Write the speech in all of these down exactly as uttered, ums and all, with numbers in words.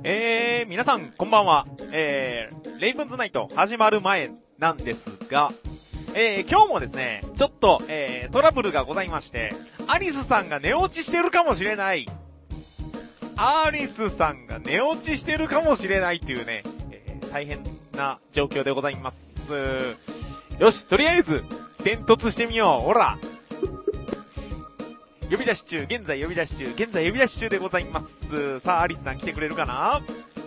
えー、皆さんこんばんは。えー、レイブンズナイト始まる前なんですが、えー、今日もですね、ちょっと、えー、トラブルがございまして、アリスさんが寝落ちしてるかもしれない。アリスさんが寝落ちしてるかもしれないっていうね、えー、大変な状況でございます。よし、とりあえず、点突してみよう。ほら。呼び出し中、現在呼び出し中、現在呼び出し中でございます。さあ、アリスさん来てくれるかな？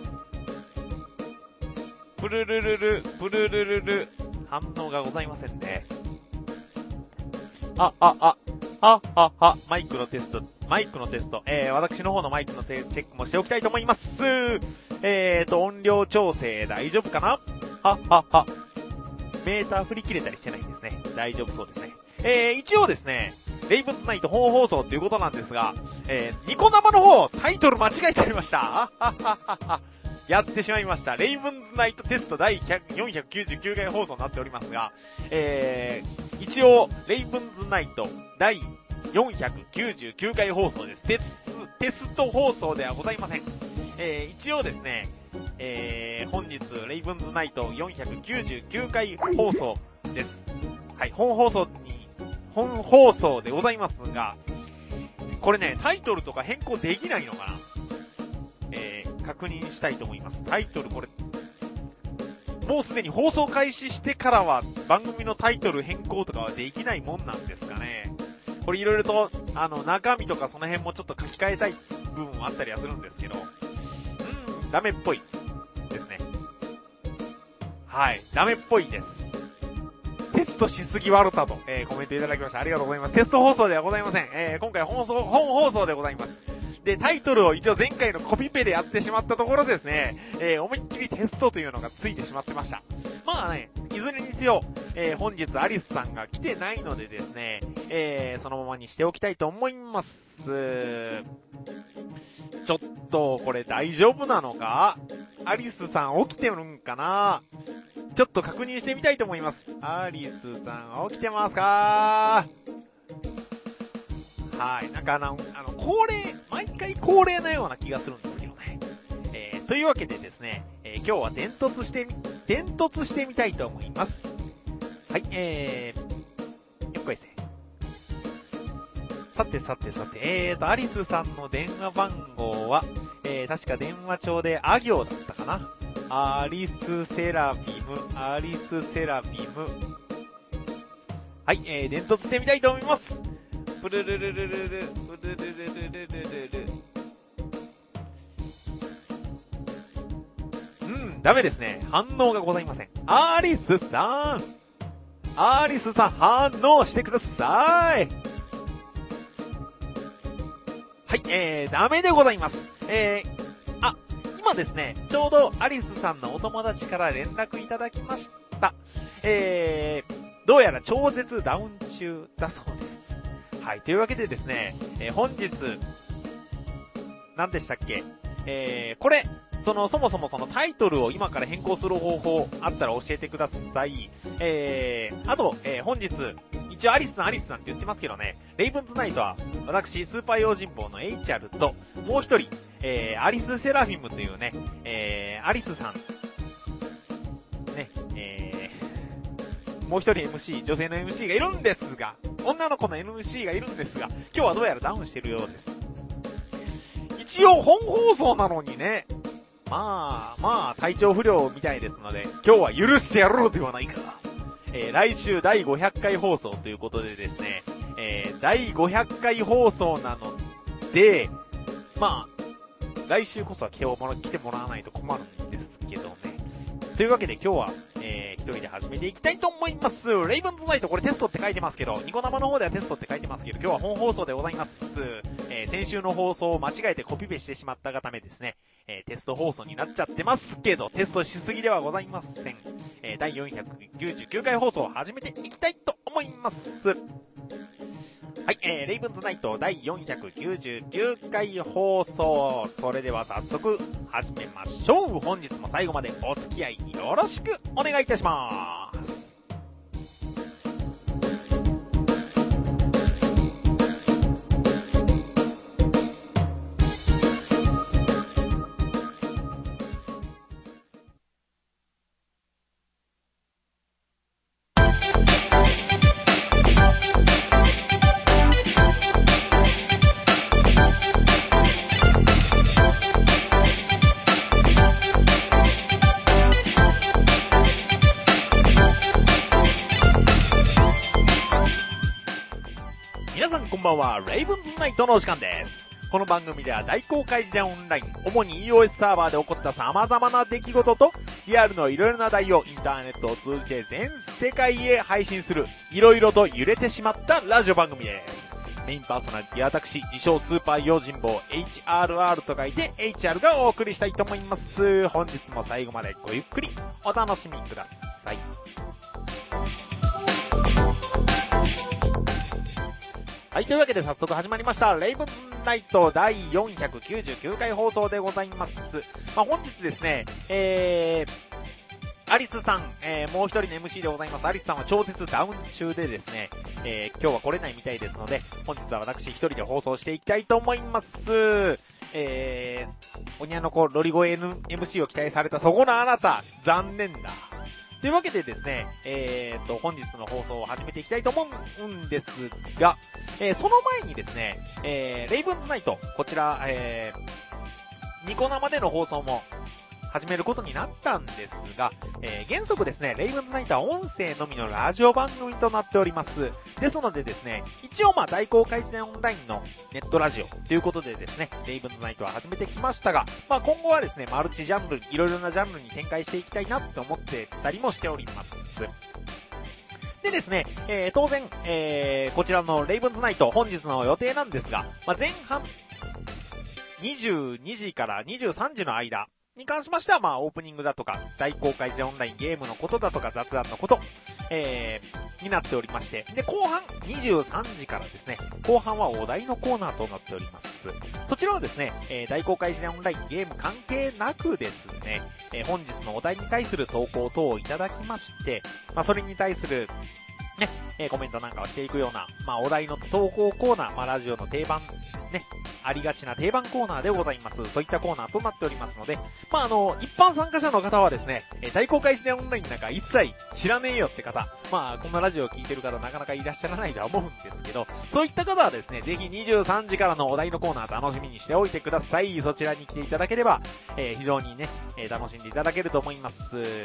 プルルルル、プルルルル、反応がございませんね。あ、あ、あ、あ、あ、あ、マイクのテスト、マイクのテスト、えー、私の方のマイクのチェックもしておきたいと思います。えーと、音量調整大丈夫かな？は、は、は。メーター振り切れたりしてないんですね。大丈夫そうですね。えー、一応ですね、レイブンズナイト本放送ということなんですが、えー、ニコ生の方、タイトル間違えちゃいました。あはははは。やってしまいました。レイブンズナイトテスト第よんひゃくきゅうじゅうきゅうかい放送になっておりますが、えー、一応、レイブンズナイト第よんひゃくきゅうじゅうきゅうかい放送です。テス、テスト放送ではございません。えー、一応ですね、えー、本日、レイブンズナイトよんひゃくきゅうじゅうきゅうかい放送です。はい、本放送に、本放送でございますが、これね、タイトルとか変更できないのかな？えー、確認したいと思います。タイトルこれ、もうすでに放送開始してからは番組のタイトル変更とかはできないもんなんですかね。これいろいろと、あの、中身とかその辺もちょっと書き換えたい部分もあったりはするんですけど、うーん、ダメっぽいですね。はい、ダメっぽいです。テストしすぎワルタと、えー、コメントいただきました。ありがとうございます。テスト放送ではございません。えー、今回放送、本放送でございます。で、タイトルを一応前回のコピペでやってしまったところですね、えー、思いっきりテストというのがついてしまってました。まあね、いずれにせよ、えー、本日アリスさんが来てないのでですね、えー、そのままにしておきたいと思います。ちょっと、これ大丈夫なのか？アリスさん起きてるんかな？ちょっと確認してみたいと思います。アリスさん起きてますか？はい。なんかあの、あの、恒例、毎回恒例なような気がするんですけどね。えー、というわけでですね、えー、今日は伝突してみ、伝突してみたいと思います。はい、えー、よっこいせ。さてさてさて、えーと、アリスさんの電話番号は、えー、確か電話帳であ行だったかな。アリスセラビム、アリスセラビム。はい、えー、伝突してみたいと思います。プルルルルルル、プルルルルルルル。うん、ダメですね。反応がございません。アリスさんアリスさん反応してください。はい、えー、ダメでございます。えー、あ、今ですね、ちょうどアリスさんのお友達から連絡いただきました。えー、どうやら超絶ダウン中だそうです。はい、というわけでですね、えー、本日、何でしたっけ？えー、これ、その、そもそもそのタイトルを今から変更する方法あったら教えてください。えー、あと、えー、本日、一応アリスさんアリスさんって言ってますけどね、レイブンズナイトは、私、スーパー用心棒の エイチアール と、もう一人、えー、アリスセラフィムというね、えー、アリスさん、ね、えー、もう一人 エムシー、女性の エムシー がいるんですが、女の子の エムシー がいるんですが、今日はどうやらダウンしてるようです。一応本放送なのにね、まあ、まあ、体調不良みたいですので、今日は許してやろうではないか。えー、来週だいごひゃっかい放送ということでですね、えー、だいごひゃっかい放送なので、まあ、来週こそは来てもら、来てもらわないと困るんですけどね。というわけで今日は、えー、一人で始めていきたいと思います。レイブンズナイトこれテストって書いてますけど、ニコ生の方ではテストって書いてますけど、今日は本放送でございます。えー、先週の放送を間違えてコピペしてしまったがためですね、えー、テスト放送になっちゃってますけど、テストしすぎではございません。えー、だいよんひゃくきゅうじゅうきゅうかい放送を始めていきたいと思います。はい、えー、レイブンズナイトだいよんひゃくきゅうじゅうきゅうかい放送。それでは早速始めましょう。本日も最後までお付き合いよろしくお願いいたします。 ばんは、レイブンズナイトのお時間です。この番組では大公開時代オンライン、主に iOS サーバーで起こった様々な出来事と、リアルのいろいろな題をインターネットを通じて全世界へ配信する、いろいろと揺れてしまったラジオ番組です。メインパーソナリティは私、自称スーパー用心棒 エイチアールアール と書いて エイチアール がお送りしたいと思います。本日も最後までごゆっくりお楽しみください。はい、というわけで早速始まりました。レイブンズナイトだいよんひゃくきゅうじゅうきゅうかい放送でございます。まあ、本日ですね、えー、アリスさん、えー、もう一人の エムシー でございます。アリスさんは超絶ダウン中でですね、えー、今日は来れないみたいですので、本日は私一人で放送していきたいと思います。えー、おにゃの子、ロリゴ エムシー を期待されたそこのあなた、残念だ。というわけでですね、えーと、本日の放送を始めていきたいと思うんですが、えー、その前にですね、えー、レイブンズナイト、こちら、えー、ニコ生での放送も始めることになったんですが、えー、原則ですね、レイブンズナイトは音声のみのラジオ番組となっております。ですのでですね、一応まあ大公開時代オンラインのネットラジオということでですね、レイブンズナイトは始めてきましたが、まあ今後はですね、マルチジャンル、いろいろなジャンルに展開していきたいなって思ってたりもしております。でですね、えー、当然、えー、こちらのレイブンズナイト本日の予定なんですが、まあ前半、にじゅうにじからにじゅうさんじの間、に関しましては、まあ、オープニングだとか、大公開時オンラインゲームのことだとか、雑談のこと、えー、になっておりまして、で、後半、にじゅうさんじからですね、後半はお題のコーナーとなっております。そちらはですね、えー、大公開時オンラインゲーム関係なくですね、えー、本日のお題に対する投稿等をいただきまして、まあ、それに対する、ね、えー、コメントなんかをしていくような、まあ、お題の投稿コーナー、まあ、ラジオの定番、ね、ありがちな定番コーナーでございます。そういったコーナーとなっておりますので、まあ、あの、一般参加者の方はですね、えー、大公開時代オンラインなんか一切知らねえよって方、まあ、こんなラジオを聞いてる方なかなかいらっしゃらないとは思うんですけど、そういった方はですね、ぜひにじゅうさんじからのお題のコーナー楽しみにしておいてください。そちらに来ていただければ、えー、非常にね、えー、楽しんでいただけると思います。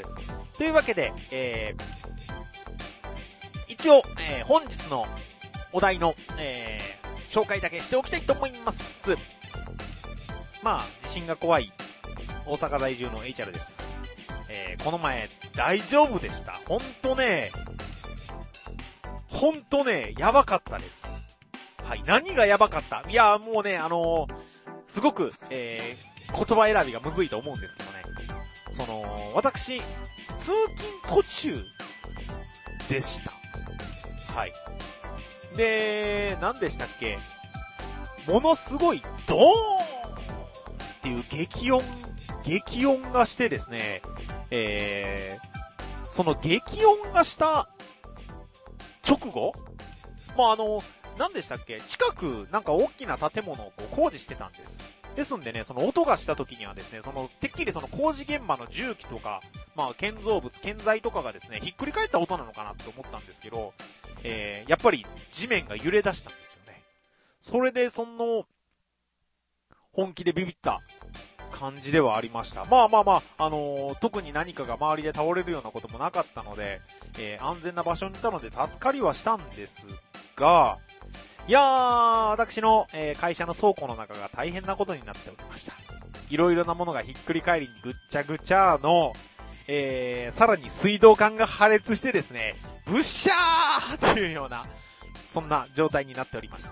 というわけで、えー、一応、えー、本日のお題の、えー、紹介だけしておきたいと思います。まあ、地震が怖い大阪在住の エイチアール です。えー、この前大丈夫でした。ほんとね、ほんとね、やばかったです。はい、何がやばかった？いや、もうね、あのー、すごく、えー、言葉選びがむずいと思うんですけどね。その、私、通勤途中でした。はい。で、何でしたっけ？ものすごいドーンっていう激音、激音がしてですね、えー、その激音がした直後、まあ、あの、何でしたっけ？近くなんか大きな建物をこう工事してたんです。ですんでね、その音がした時にはですね、その、てっきりその工事現場の重機とか、まあ、建造物、建材とかがですね、ひっくり返った音なのかなって思ったんですけど、えー、やっぱり地面が揺れ出したんですよね。それで、その、本気でビビった感じではありました。まあまあまあ、あのー、特に何かが周りで倒れるようなこともなかったので、えー、安全な場所にいたので助かりはしたんですが、いやー、私の、えー、会社の倉庫の中が大変なことになっておりました。いろいろなものがひっくり返りにぐっちゃぐちゃの、えー、さらに水道管が破裂してですね、ブッシャーというような、そんな状態になっておりました。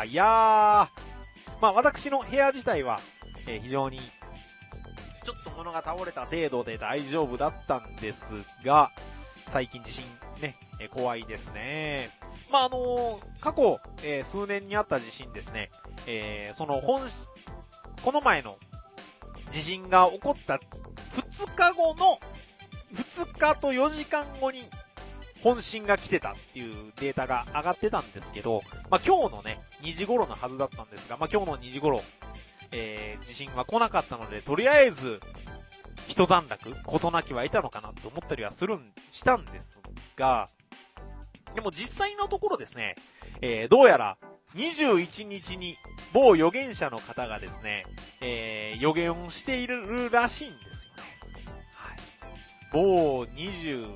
いやー、まあ私の部屋自体は、えー、非常に、ちょっと物が倒れた程度で大丈夫だったんですが、最近地震ね、えー、怖いですね。まああのー、過去、えー、数年にあった地震ですね、えー、その本、この前の地震が起こったふつかごの、ふつかとよじかんごに本震が来てたっていうデータが上がってたんですけど、まあ今日のね、にじ頃のはずだったんですが、まあ今日のにじ頃、えー、地震は来なかったので、とりあえず、一段落、事なきはいたのかなって思ったりはするん、したんですが、でも実際のところですね、えー、どうやらにじゅういちにちに某預言者の方がですね、えー、予言をしているらしいんですよね。はい。某にじゅう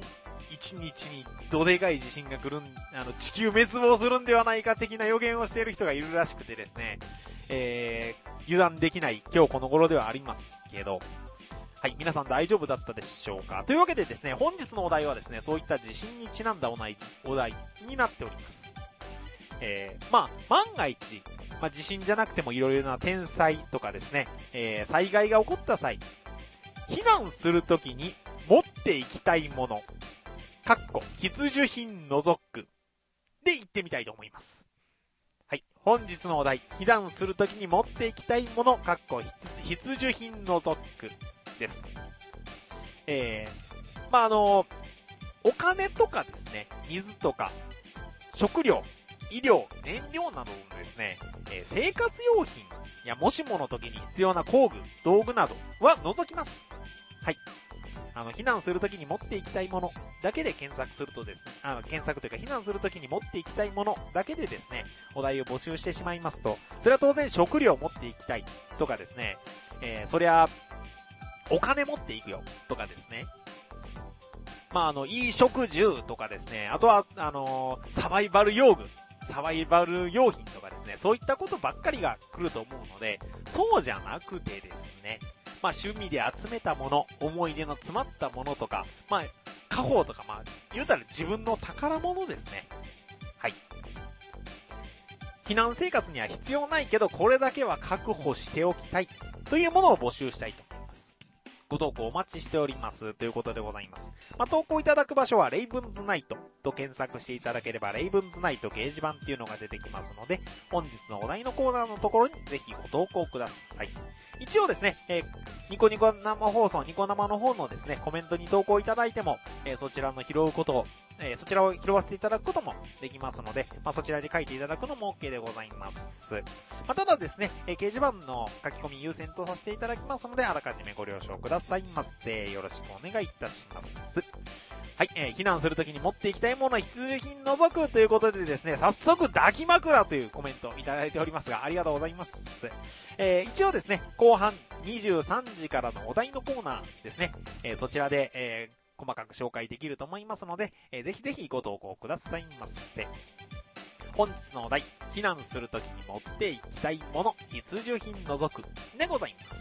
一日にどでかい地震が来るん、あの、地球滅亡するんではないか的な予言をしている人がいるらしくてですね、えー、油断できない今日この頃ではありますけど、はい、皆さん大丈夫だったでしょうか。というわけでですね、本日のお題はですね、そういった地震にちなんだお題、お題になっております。えー、まあ、万が一、まあ、地震じゃなくてもいろいろな天災とかですね、えー、災害が起こった際、避難するときに持っていきたいもの、かっこ必需品除くで言ってみたいと思います。はい、本日のお題、避難するときに持っていきたいもの、かっこ必需品除くです。えー、まあ、あの、お金とかですね、水とか、食料、医療、燃料などのですね、えー、生活用品やもしもの時に必要な工具、道具などは除きます。はい。あの、避難するときに持っていきたいものだけで検索するとですね、あの、検索というか避難するときに持っていきたいものだけでですね、お題を募集してしまいますと、それは当然食料を持っていきたいとかですね、えー、そりゃ、お金持っていくよとかですね、まあ、あの、いい食住とかですね、あとは、あのー、サバイバル用具、サバイバル用品とかですね、そういったことばっかりが来ると思うので、そうじゃなくてですね、まあ趣味で集めたもの、思い出の詰まったものとか、まあ家宝とか、まあ言うたら自分の宝物ですね。はい。避難生活には必要ないけど、これだけは確保しておきたいというものを募集したいと思います。ご投稿お待ちしておりますということでございます。まあ投稿いただく場所はレイブンズナイトと検索していただければレイブンズナイト掲示板っていうのが出てきますので、本日のお題のコーナーのところにぜひご投稿ください。一応ですね、えー、ニコニコ生放送、ニコ生の方のですね、コメントに投稿いただいても、えー、そちらの拾うことを、えー、そちらを拾わせていただくこともできますので、まあ、そちらで書いていただくのも OK でございます。まあ、ただですね、えー、掲示板の書き込み優先とさせていただきますので、あらかじめご了承くださいませ。よろしくお願いいたします。はい、えー、避難するときに持っていきたいもの必需品除くということでですね、早速抱き枕というコメントをいただいておりますが、ありがとうございます。えー、一応ですね、後半にじゅうさんじからのお題のコーナーですね、えー、そちらで、えー、細かく紹介できると思いますので、えー、ぜひぜひご投稿くださいませ。本日のお題、避難するときに持っていきたいもの必需品除くでございます。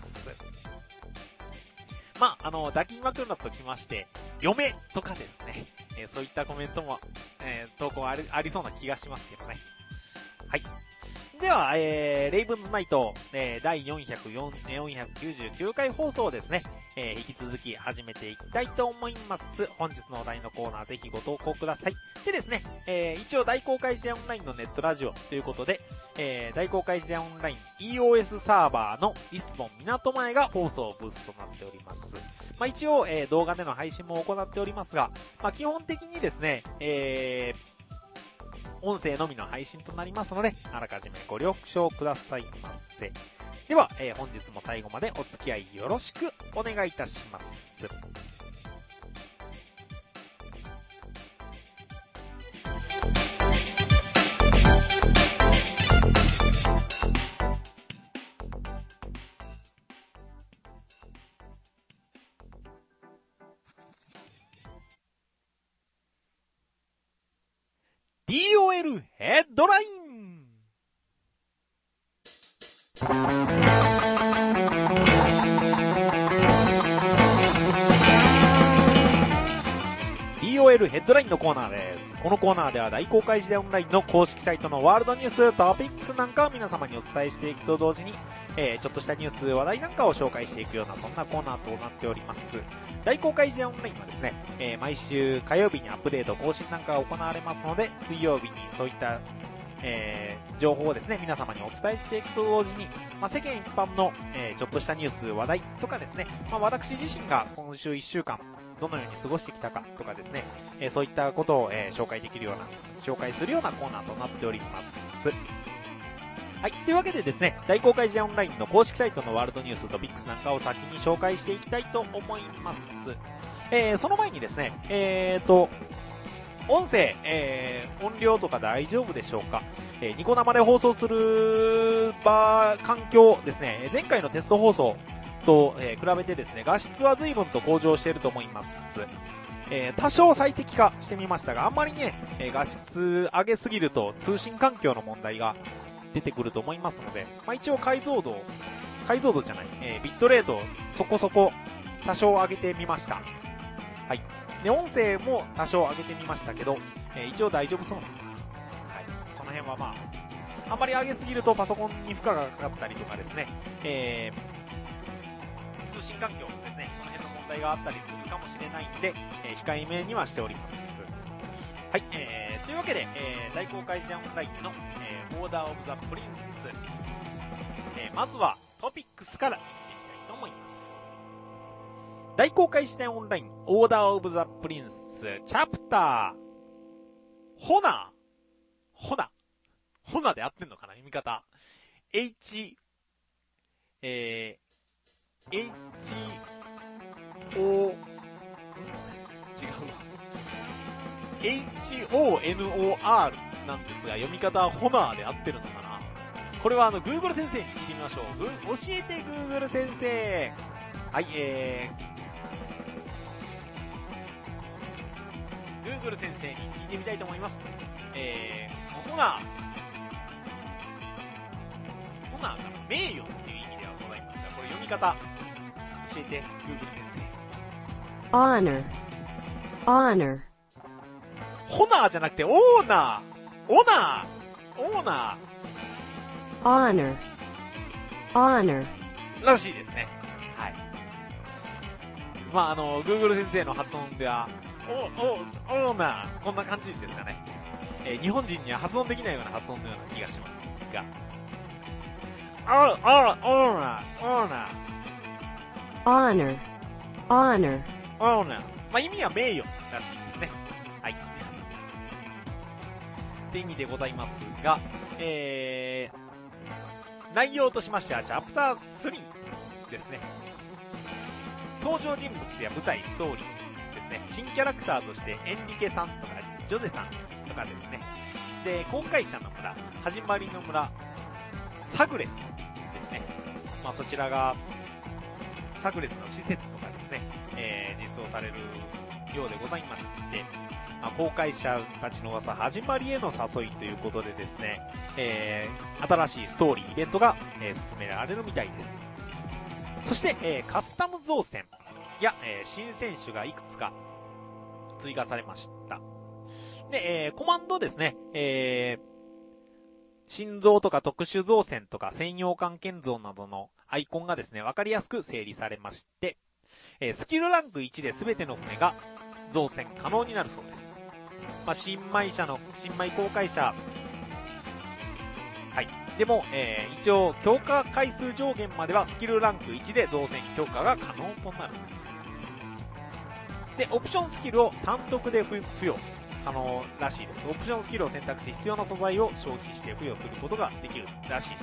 まあ、あの、抱き枕ときまして、嫁とかですね、えー、そういったコメントも、えー、投稿あり、ありそうな気がしますけどね。はい。では、えー、レイブンズナイト、えー、だいよんひゃくよん、よんひゃくきゅうじゅうきゅうかい放送ですね、えー、引き続き始めていきたいと思います。本日のお題のコーナーぜひご投稿ください。でですね、えー、一応大公開時代オンラインのネットラジオということで、えー、大公開時代オンライン イーオーエス サーバーのリスボン港前が放送ブースとなっております。まあ一応、えー、動画での配信も行っておりますが、まあ基本的にですね、えー、音声のみの配信となりますので、あらかじめご了承くださいませ。では、えー、本日も最後までお付き合いよろしくお願いいたします。ディーオーエル ヘッドライン。ディーオーエル ヘッドラインのコーナーです。このコーナーでは大公開時代オンラインの公式サイトのワールドニュース、トピックスなんかを皆様にお伝えしていくと同時に、えー、ちょっとしたニュース、話題なんかを紹介していくようなそんなコーナーとなっております。大公開時代オンラインはですね、えー、毎週火曜日にアップデート更新なんかが行われますので、水曜日にそういったえー、情報をですね、皆様にお伝えしていくと同時に、まあ、世間一般の、えー、ちょっとしたニュース、話題とかですね、まあ、私自身が今週いっしゅうかん、どのように過ごしてきたかとかですね、えー、そういったことを、えー、紹介できるような、紹介するようなコーナーとなっております。はい。というわけでですね、大公開時代オンラインの公式サイトのワールドニューストピックスなんかを先に紹介していきたいと思います。えー、その前にですね、えーと、音声、えー、音量とか大丈夫でしょうか。えー、ニコ生で放送する場、環境ですね、前回のテスト放送と、えー、比べてですね、画質は随分と向上していると思います。 えー、多少最適化してみましたが、あんまりね、えー、画質上げすぎると通信環境の問題が出てくると思いますので、まあ、一応解像度、解像度じゃない、えー、ビットレートそこそこ多少上げてみました。はい。で、音声も多少上げてみましたけど、えー、一応大丈夫そうなのかな。はい。その辺はまあ、あんまり上げすぎるとパソコンに負荷がかかったりとかですね、えー、通信環境ですね、その辺の問題があったりするかもしれないんで、えー、控えめにはしております。はい、えー、というわけで、えー、大公開時代オンラインの、えー、オーダーオブザプリンス、えー、まずはトピックスからいってみたいと思います。大公開時代オンラインオーダーオブザプリンスチャプターホナーホナホナで合ってんのかな読み方 H えー H O 違うわ エイチオーエヌオーアール なんですが、読み方はホナーで合ってるのかな。これはあの Google 先生に聞いてみましょう。教えて Google 先生。はい、えー、Google 先生に聞いてみたいと思います。えー、ホナー。ホナーが名誉っていう意味ではございますが、これ読み方、教えて Google 先生。 honor, honor。 ホナーじゃなくてオーナー、オーナー、オーナー、honor, honor。 らしいですね。はい。まああの Google 先生の発音では、お、お、オーナー、こんな感じですかね。えー、日本人には発音できないような発音のような気がしますが、お、お、オーナー、オーナー、 honor, honor。 オーナー。まあ意味は名誉らしいですね。はい。って意味でございますが、えー、内容としましてはチャプタースリーですね。登場人物や舞台、ストーリーですね。新キャラクターとしてエンリケさんとかジョゼさんとかですね。で、航海者の村、始まりの村、サグレスですね。まあそちらがサグレスの施設とかですね、えー、実装されるようでございまして、まあ、航海者たちの噂始まりへの誘いということでですね、えー、新しいストーリー、イベントが、えー、進められるみたいです。そして、えー、カスタム造船や、えー、新選手がいくつか追加されました。で、えー、コマンドですね、えー、心臓とか特殊造船とか専用艦建造などのアイコンがですね、わかりやすく整理されまして、えー、スキルランクいちで全ての船が造船可能になるそうです。まあ、新米車の、新米航海車。はい。でも、えー、一応、強化回数上限まではスキルランクいちで造船強化が可能となるそうです。で、オプションスキルを単独で付与可能らしいです。オプションスキルを選択し、必要な素材を消費して付与することができるらしいです。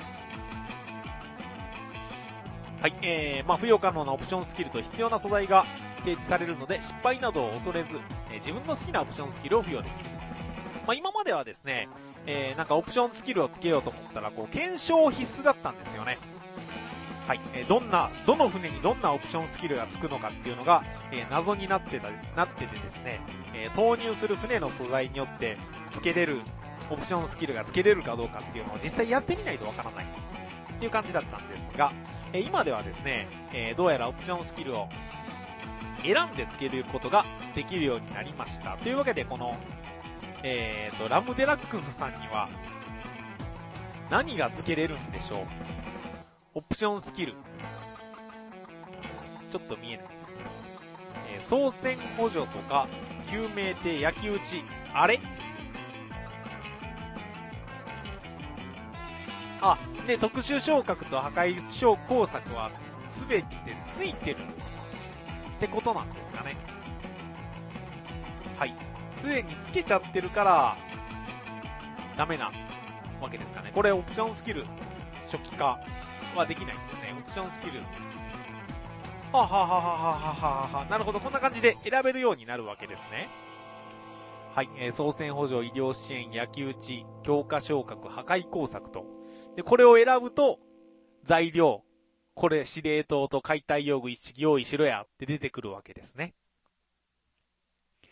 はい、えー、まあ、付与可能なオプションスキルと必要な素材が提示されるので、失敗などを恐れず、えー、自分の好きなオプションスキルを付与できるそうです。まあ、今まではですね、えー、なんかオプションスキルをつけようと思ったら、こう、検証必須だったんですよね。はい、えー、どんな、どの船にどんなオプションスキルがつくのかっていうのが、えー、謎になってた、なっててですね、えー、投入する船の素材によって付けれる、オプションスキルが付けれるかどうかっていうのを実際やってみないとわからないっていう感じだったんですが、えー、今ではですね、えー、どうやらオプションスキルを選んで付けることができるようになりました。というわけで、この、えーと、ラムデラックスさんには、何が付けれるんでしょう。オプションスキル。ちょっと見えないですね。えー、操船補助とか、救命艇、焼き討ち、あれあ、で、特殊昇格と破壊工作は、すべてついてるってことなんですかね。はい。すでにつけちゃってるから、ダメなわけですかね。これオプションスキル、初期化はできないんですね。オプションスキル。はははははははは。なるほど。こんな感じで選べるようになるわけですね。はい。えー、操船補助、医療支援、焼き討ち、強化昇格、破壊工作と。で、これを選ぶと、材料、これ司令塔と解体用具一式用意しろやって出てくるわけですね。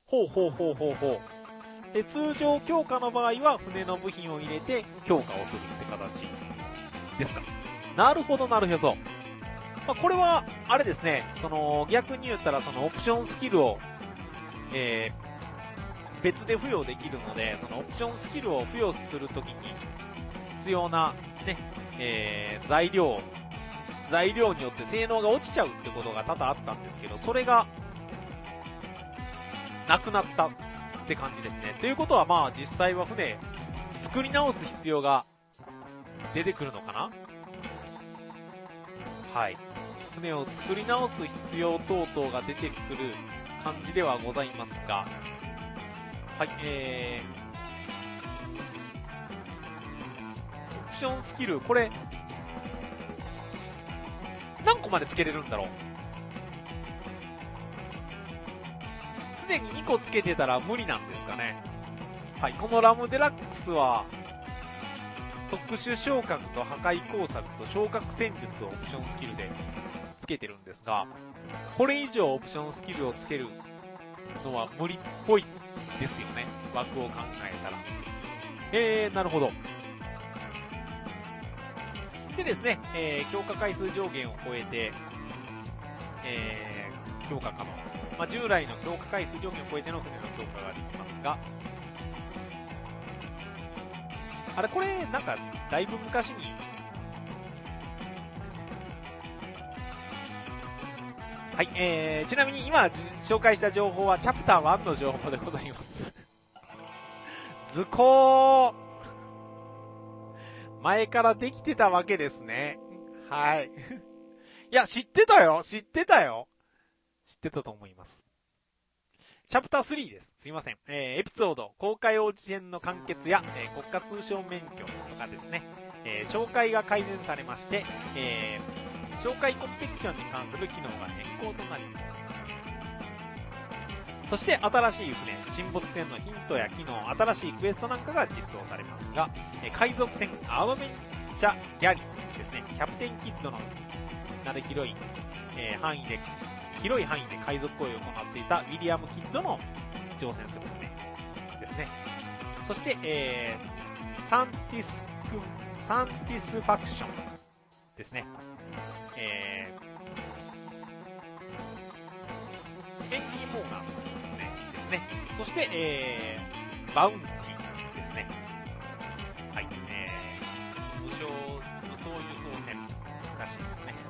ほうほうほうほうほう。で、通常強化の場合は船の部品を入れて強化をするって形ですか。なるほどなるほど。まあ、これは、あれですね、その、逆に言ったらそのオプションスキルを、えー、別で付与できるので、そのオプションスキルを付与するときに必要な、ね、えー、材料、材料によって性能が落ちちゃうってことが多々あったんですけど、それが、なくなったって感じですね。ということはまあ実際は船、作り直す必要が出てくるのかな？はい。船を作り直す必要等々が出てくる感じではございますが、はい、えー、オプションスキル、これ、何個までつけれるんだろう？すでににこつけてたら無理なんですかね。はい、このラムデラックスは、特殊昇格と破壊工作と昇格戦術をオプションスキルでつけてるんですが、これ以上オプションスキルをつけるのは無理っぽいですよね。枠を考えたら。えー、なるほど。でですね、えー、強化回数上限を超えて、えー、強化可能。まあ、従来の強化回数上限を超えての船の強化ができますが、あれこれなんかだいぶ昔にはい、えー、ちなみに今紹介した情報はチャプターワンの情報でございます図工前からできてたわけですね。はいいや知ってたよ知ってたよ知ってたと思います。チャプタースリーです。すいません。えー、エピソード、公開オーディションの完結や、えー、国家通商免許とかですね、えー、紹介が改善されまして、えー、紹介コンペティションに関する機能が変更となります。そして新しい船、沈没船のヒントや機能、新しいクエストなんかが実装されますが、えー、海賊船アドベンチャギャリーですね、キャプテンキッドの名で広い、えー、範囲で広い範囲で海賊行為を行っていたウィリアム・キッドの乗船する船ですね。そして、えー、サンティスク、サンティスファクションですね。えー、ヘンリー・モーガンですね。そして、えー、バウンティですね。はい、えー、無償、無双輸送船らしいですね。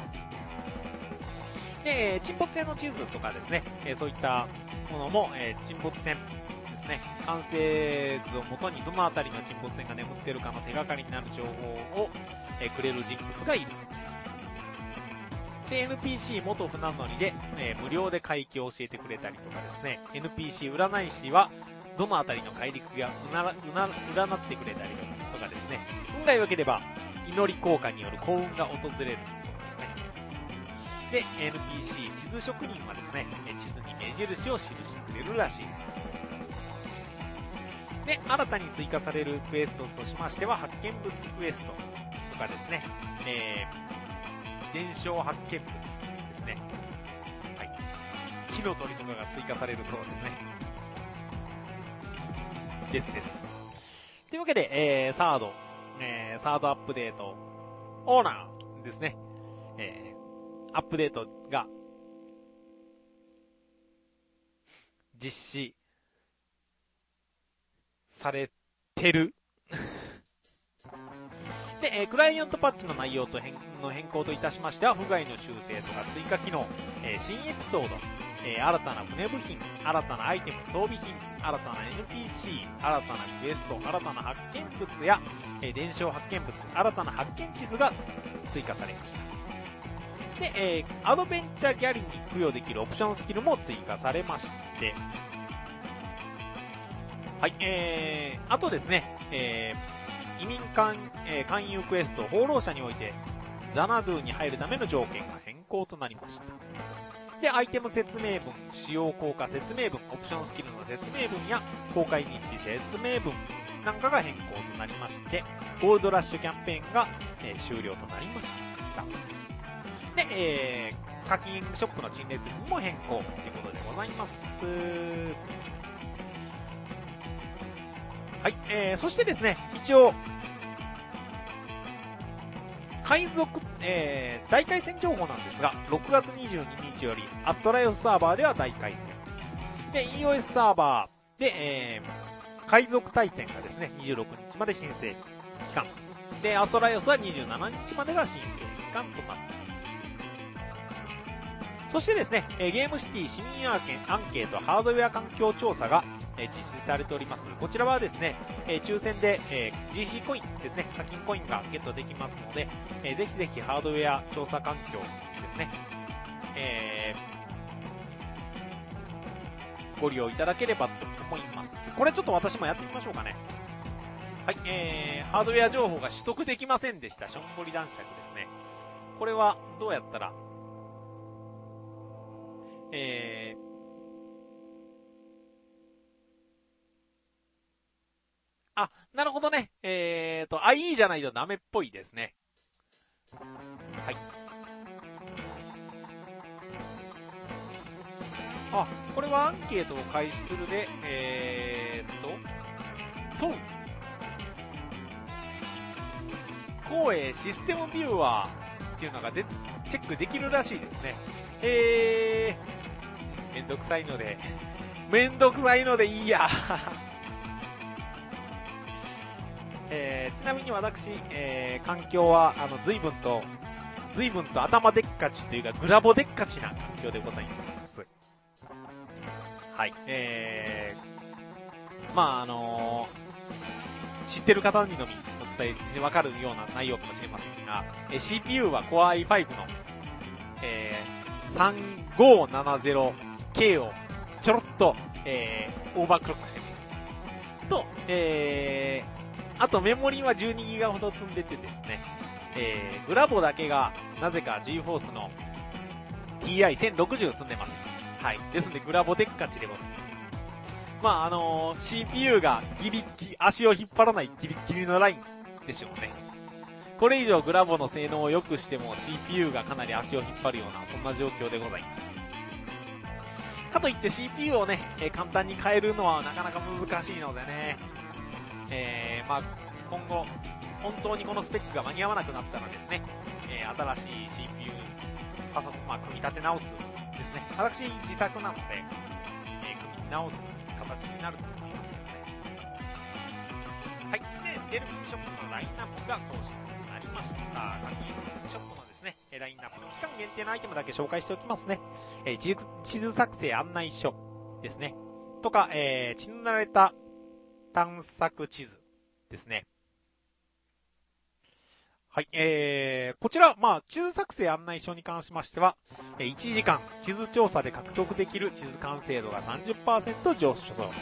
で、沈没船の地図とかですね、えー、そういったものも、えー、沈没船ですね、完成図をもとにどのあたりの沈没船が眠っているかの手がかりになる情報を、えー、くれる人物がいるそうです。で、エヌピーシー 元船乗りで、えー、無料で海域を教えてくれたりとかですね、エヌピーシー 占い師はどのあたりの海陸がうならうな占ってくれたりとかですね、運が良ければ祈り効果による幸運が訪れる。で、エヌピーシー 地図職人はですね、地図に目印を記してくれるらしいです。で、新たに追加されるクエストとしましては、発見物クエストとかですね、えー、伝承発見物ですね。はい。火の鳥とかが追加されるそうですね。ですです。というわけで、えー、サード、えー、サードアップデート、オーナーですね。えーアップデートが実施されてるで、えー、クライアントパッチの内容と変の変更といたしましては、不具合の修正とか追加機能、えー、新エピソード、えー、新たな船部品、新たなアイテム装備品、新たな エヌピーシー、新たなクエスト、新たな発見物や、えー、伝承発見物、新たな発見地図が追加されました。で、えー、アドベンチャーギャリに付与できるオプションスキルも追加されまして、はい、えー、あとですね、えー、移民間、えー、勧誘クエスト、放浪者において、ザナドゥに入るための条件が変更となりました。で、アイテム説明文、使用効果説明文、オプションスキルの説明文や、公開日時説明文なんかが変更となりまして、ゴールドラッシュキャンペーンが、えー、終了となりました。で、えー、 課金ショップの陳列にも変更ということでございます。はい、えー、そしてですね、一応、海賊、えー、大回戦情報なんですが、ろくがつにじゅうににちより、アストライオスサーバーでは大回戦。で、イーオーエス サーバーで、えー、海賊対戦がですね、にじゅうろくにちまで申請期間。で、アストライオスはにじゅうしちにちまでが申請期間となっています。そしてですね、ゲームシティ市民アンケートハードウェア環境調査が実施されております。こちらはですね、抽選で ジーシー コインですね、課金コインがゲットできますので、ぜひぜひハードウェア調査環境ですね、えー、ご利用いただければと思います。これちょっと私もやってみましょうかね。はい、えー、ハードウェア情報が取得できませんでした。しょんぼり男爵ですね。これはどうやったら、えー、あ、なるほどね。えーと、アイイー じゃないとダメっぽいですね。はい。あ、これはアンケートを開始するで、えーと、問う。光栄システムビューワーっていうのがでチェックできるらしいですね。えー、めんどくさいので、めんどくさいのでいいや。えー、ちなみに私、えー、環境は、あの、随分と、随分と頭でっかちというか、グラボでっかちな環境でございます。はい。えー、まあ、あのー、知ってる方にのみお伝え、わかるような内容かもしれませんが、えー、シーピーユー は Core アイファイブ の、えー、さんごーななゼロケー をちょろっと、えー、オーバークロックしてます。と、えー、あとメモリは じゅうにギガ ほど積んでてですね、えー、グラボだけがなぜか GeForce の ティーアイせんろくじゅう 積んでます。はい。ですのでグラボでっかちでございます。まああのー、シーピーユー がギリギリ、足を引っ張らないギリギリのラインでしょうね。これ以上グラボの性能を良くしても シーピーユー がかなり足を引っ張るような、そんな状況でございます。かといって シーピーユー をね、えー、簡単に変えるのはなかなか難しいのでね、えー、まあ今後、本当にこのスペックが間に合わなくなったらですね、えー、新しい シーピーユー パソコン、まあ、組み立て直すですね。私、自作なので、えー、組み直す形になると思いますけどね。はい。で、デルフィンショップのラインナップが更新になりました。デルフィンショップのですね、ラインナップの期間限定のアイテムだけ紹介しておきますね。えー、地図、地図作成案内書ですね。とか、えー、血の慣れた探索地図ですね。はい、えー、こちら、まあ、地図作成案内書に関しましては、いちじかん地図調査で獲得できる地図完成度が さんじゅっパーセント 上昇するそうです。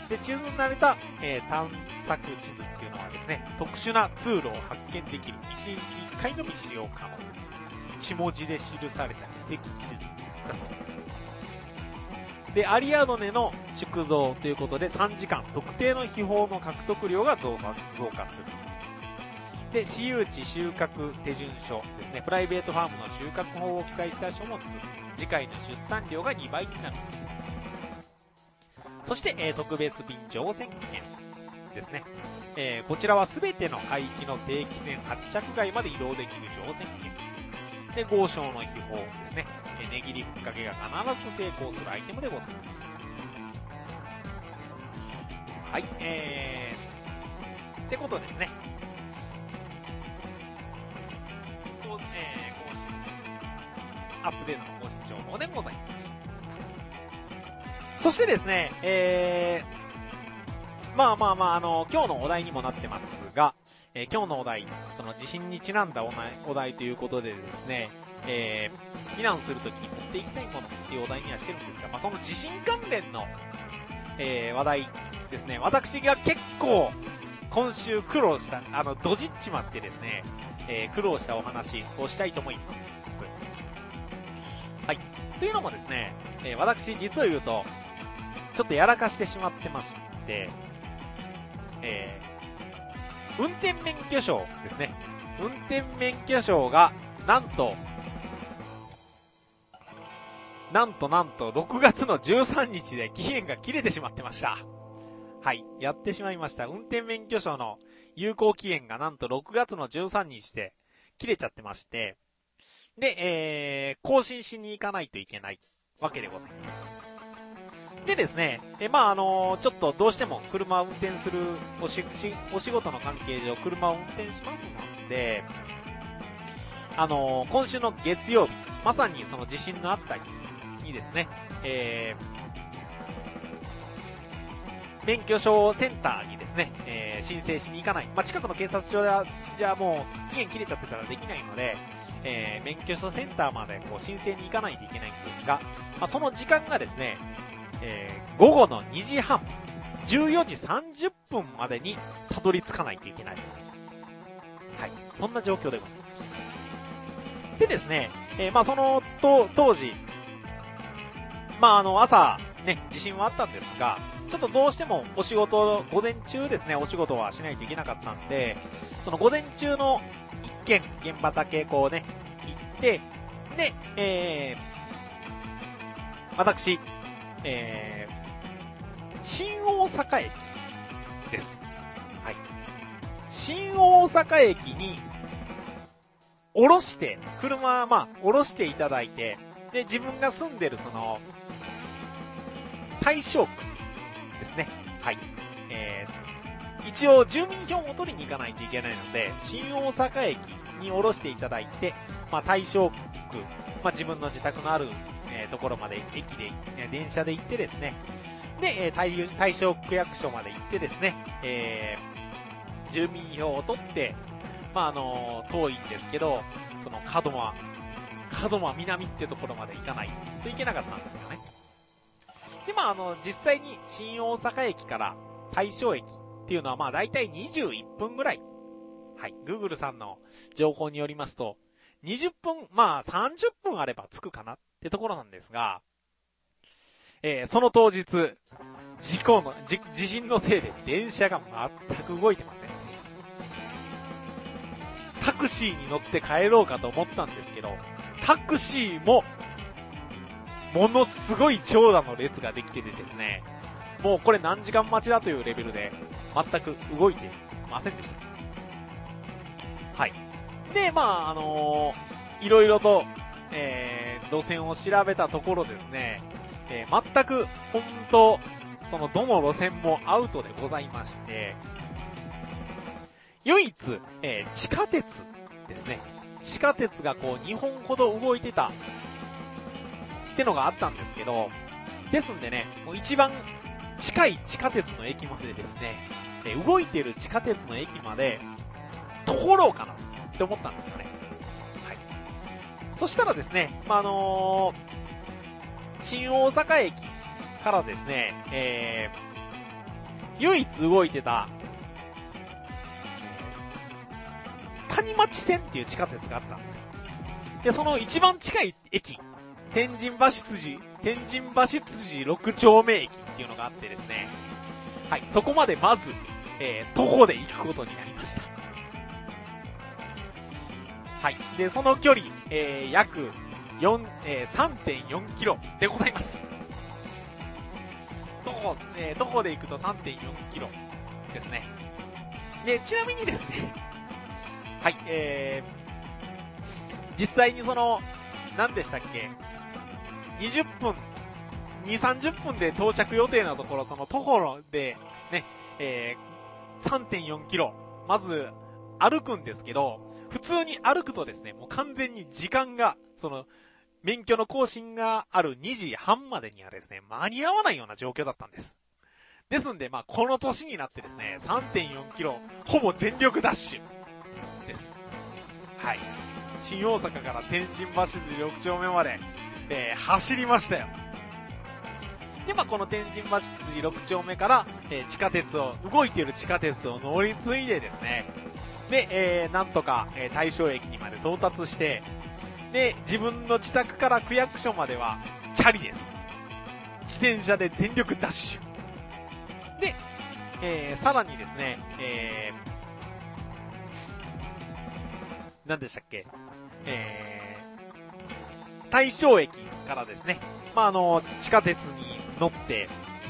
で、地図に慣れた、えー、探索地図っていうのはですね、特殊な通路を発見できるいちにちいっかいのみ使用可能。血文字で記された遺跡地図だそうです。で、アリアドネの縮増ということでさんじかん特定の秘宝の獲得量が増加、増加する。で、私有地収穫手順書ですね。プライベートファームの収穫法を記載した書物。次回の出産量がにばいになるそうです。そして、えー、特別便乗船券ですね。えー、こちらはすべての海域の定期船発着外まで移動できる乗船券。で、豪商の秘宝ですね。えー、値切りふっかけが必ず成功するアイテムでございます。はい、えー、ってことですね。えー、更新、アップデートの更新情報でございます。そしてですね、えー、まあまあまあ、あの、今日のお題にもなってますが、えー、今日のお題、その地震にちなんだお題、お題ということでですね、えー、避難するときに持っていきたいものっていうお題にはしてるんですが、まあその地震関連の、えー、話題ですね、私が結構、今週苦労した、あの、ドジっちまってですね、えー、苦労したお話をしたいと思います。はい。というのもですね、えー、私実を言うと、ちょっとやらかしてしまってまして、えー、運転免許証ですね。運転免許証が、なんと、 なんとなんとろくがつのじゅうさんにちで期限が切れてしまってました。はい、やってしまいました。運転免許証の有効期限がなんとろくがつのじゅうさんにちで切れちゃってまして、で、えー、更新しに行かないといけないわけでございます。でですね、えまああのー、ちょっとどうしても車を運転するおし、しお仕事の関係上車を運転しますので、あのー、今週の月曜日、まさにその地震のあった日にですね、えー、免許証センターにですね、えー、申請しに行かない。まあ、近くの警察署でじゃあもう期限切れちゃってたらできないので、えー、免許証センターまでこう申請に行かないといけないんですが、まあ、その時間がですね、えー、午後のにじはん、じゅうよじさんじゅっぷんまでにたどり着かないといけない。はい、そんな状況でございました。でですね、えー、まあそのと当時、まああの朝ね地震はあったんですが、ちょっとどうしてもお仕事午前中ですねお仕事はしないといけなかったんで、その午前中の一件現場だけこうね行って、で、えー、私。えー、新大阪駅です。はい。新大阪駅に降ろして、車、まあ、降ろしていただいて、で、自分が住んでるその、大正区ですね。はい。えー、一応住民票も取りに行かないといけないので、新大阪駅に降ろしていただいて、まあ、大正区、まあ、自分の自宅のあるえー、ところまで駅で、えー、電車で行ってですね、で、えー、大, 大正区役所まで行ってですね、えー、住民票を取って、まああのー、遠いんですけど、その門真、門真南ってところまで行かないといけなかったんですよね。で、まああの、実際に新大阪駅から大正駅っていうのはまあだいたいにじゅういっぷんぐらい。はい、Google さんの情報によりますと、にじゅっぷん、まあさんじゅっぷんあれば着くかなってところなんですが、えー、その当日、事故の、地震のせいで電車が全く動いてませんでした。タクシーに乗って帰ろうかと思ったんですけど、タクシーも、ものすごい長蛇の列ができててですね、もうこれ何時間待ちだというレベルで、全く動いてませんでした。はい。で、まあ、あのー、いろいろと、えー、路線を調べたところですね、えー、全く、本当その、どの路線もアウトでございまして、唯一、えー、地下鉄ですね。地下鉄がこう、にほんほど動いてた、ってのがあったんですけど、ですんでね、もう一番近い地下鉄の駅までですね、えー、動いてる地下鉄の駅まで、通ろうかなって思ったんですよね。はい。そしたらですね、まあ、あのー、新大阪駅からですね、えー、唯一動いてた、谷町線っていう地下鉄があったんですよ。で、その一番近い駅、天神橋筋、天神橋筋ろく丁目駅っていうのがあってですね、はい、そこまでまず、えー、徒歩で行くことになりました。はい。で、その距離、えー、約4、えー、さんてんよんキロでございます。徒歩、えー、徒歩で行くと さんてんよんキロですね。で、ちなみにですね、はい、えー、実際にその、何でしたっけ、にじゅっぷん、に、さんじゅっぷんで到着予定のところ、その徒歩で、ね、えー、さんてんよんキロ、まず歩くんですけど、普通に歩くとですね、もう完全に時間が、その、免許の更新があるにじはんまでにはですね、間に合わないような状況だったんです。ですんで、まあ、この年になってですね、さんてんよんキロ、ほぼ全力ダッシュです。はい。新大阪から天神橋筋ろく丁目まで、えー、走りましたよ。で、まあ、この天神橋筋ろく丁目から、えー、地下鉄を、動いている地下鉄を乗り継いでですね、で、えー、なんとか、えー、大正駅にまで到達して、で、自分の自宅から区役所までは、チャリです。自転車で全力ダッシュ。で、えー、さらにですね、えー、何でしたっけ、えー、 大正駅からですね、まあ、あの、地下鉄に乗って、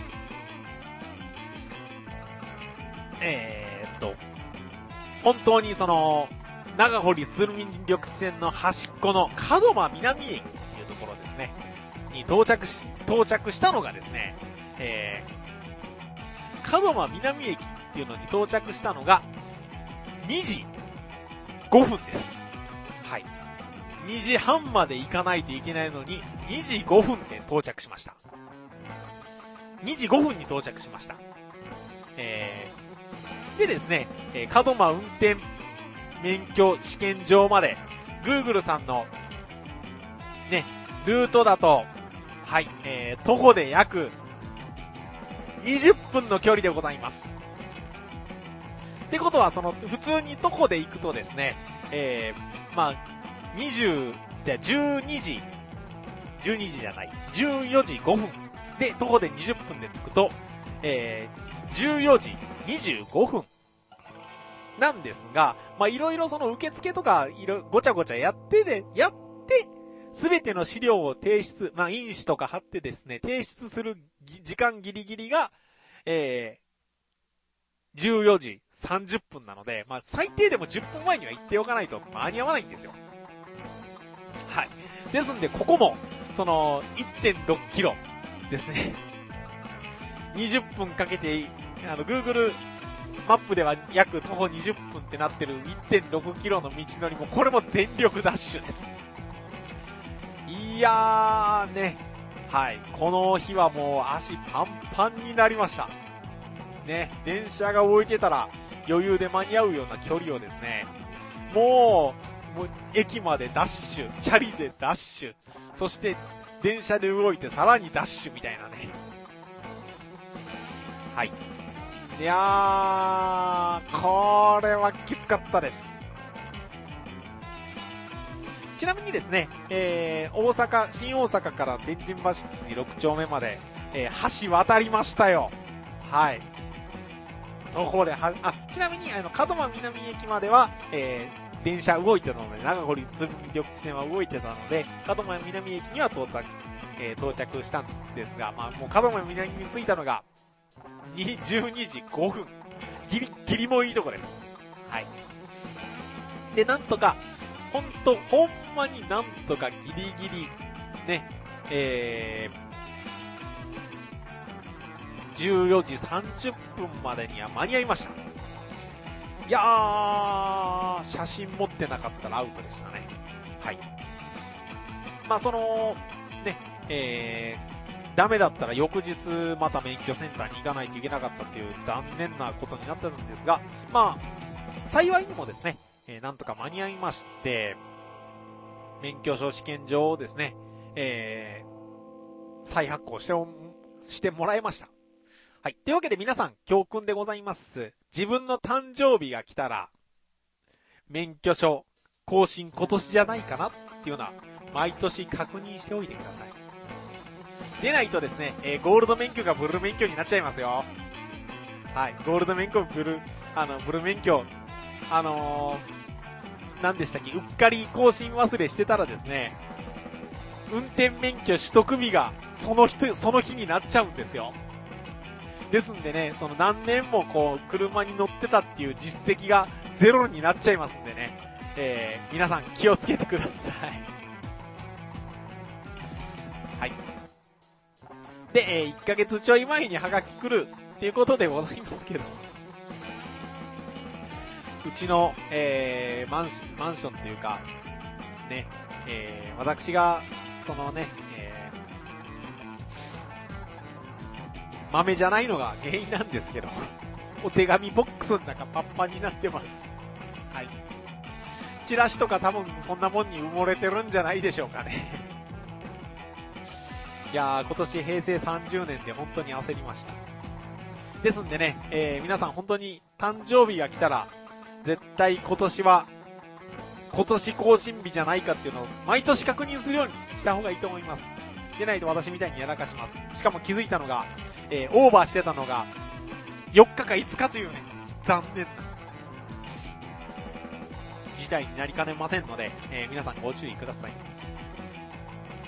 えーっと、本当にその、長堀鶴見緑地線の端っこの門真南駅っていうところですね、に到着し、到着したのがですね、えー、門真南駅っていうのに到着したのが、にじごふんです。はい。にじはんまで行かないといけないのに、にじごふんで到着しました。にじごふんに到着しました。えー、でですね、えー、門真運転免許試験場まで、Google さんの、ね、ルートだと、はい、えー、徒歩で約にじゅっぷんの距離でございます。ってことは、その、普通に徒歩で行くとですね、えー、まあ、にじゅう、じゃあじゅうにじ、じゅうにじじゃない、じゅうよじごふんで、徒歩でにじゅっぷんで着くと、えー、じゅうよじにじゅうごふんなんですが、まあ、いろいろその受付とか、いろ、ごちゃごちゃやってで、やって、すべての資料を提出、まあ、印紙とか貼ってですね、提出する時間ギリギリが、えー、じゅうよじさんじゅっぷんなので、まあ、最低でもじゅっぷんまえには行っておかないと間に合わないんですよ。はい。ですんで、ここも、その、いってんろくキロですね。にじゅっぷんかけて、あの、Google マップでは約徒歩にじゅっぷんってなってる いってんろくキロの道のりも、これも全力ダッシュです。いやーね、はい。この日はもう足パンパンになりました。ね、電車が動いてたら余裕で間に合うような距離をですね、もう、もう駅までダッシュ、チャリでダッシュ、そして電車で動いてさらにダッシュみたいなね。はい。いやー、これはきつかったです。ちなみにですね、えー、大阪、新大阪から天神橋筋ろく丁目まで、えー、橋渡りましたよ。はい。徒歩では、あ、ちなみに、あの、門真南駅までは、えー、電車動いてたので、長堀鶴見緑地線は動いてたので、門真南駅には到着、えー、到着したんですが、まあ、もう門真南に着いたのが、じゅうにじごふん。ギリギリもいいとこです。はい。で、なんとか、ほんと、ほんまになんとかギリギリ、ね、えー、じゅうよじさんじゅっぷんまでには間に合いました。いやー、写真持ってなかったらアウトでしたね。はい。まあ、その、ね、えー、ダメだったら翌日また免許センターに行かないといけなかったっていう残念なことになってたんですが、まあ、幸いにもですね、えー、なんとか間に合いまして、免許証試験場をですね、えー、再発行してお、してもらいました。はい。というわけで皆さん、教訓でございます。自分の誕生日が来たら、免許証更新今年じゃないかなっていうのは、毎年確認しておいてください。でないとですね、えー、ゴールド免許がブルー免許になっちゃいますよ。はい。ゴールド免許、ブルー、あの、ブルー免許、あのー、何でしたっけ、うっかり更新忘れしてたらですね、運転免許取得日がその日、その日になっちゃうんですよ。ですんでね、その何年もこう、車に乗ってたっていう実績がゼロになっちゃいますんでね、えー、皆さん気をつけてください。はい。で、えー、いっかげつちょい前にハガキ来るっていうことでございますけど、うちの、えー、マンション、マンションというか、ね、えー、私が、そのね、えー、豆じゃないのが原因なんですけど、お手紙ボックスの中パンパンになってます。はい。チラシとか多分そんなもんに埋もれてるんじゃないでしょうかね。いやー、今年平成さんじゅうねんで本当に焦りました。ですんでね、えー、皆さん本当に誕生日が来たら、絶対今年は、今年更新日じゃないかっていうのを毎年確認するようにした方がいいと思います。でないと私みたいにやらかします。しかも気づいたのが、えー、オーバーしてたのが、よっかかいつかというね、残念な事態になりかねませんので、えー、皆さんご注意ください。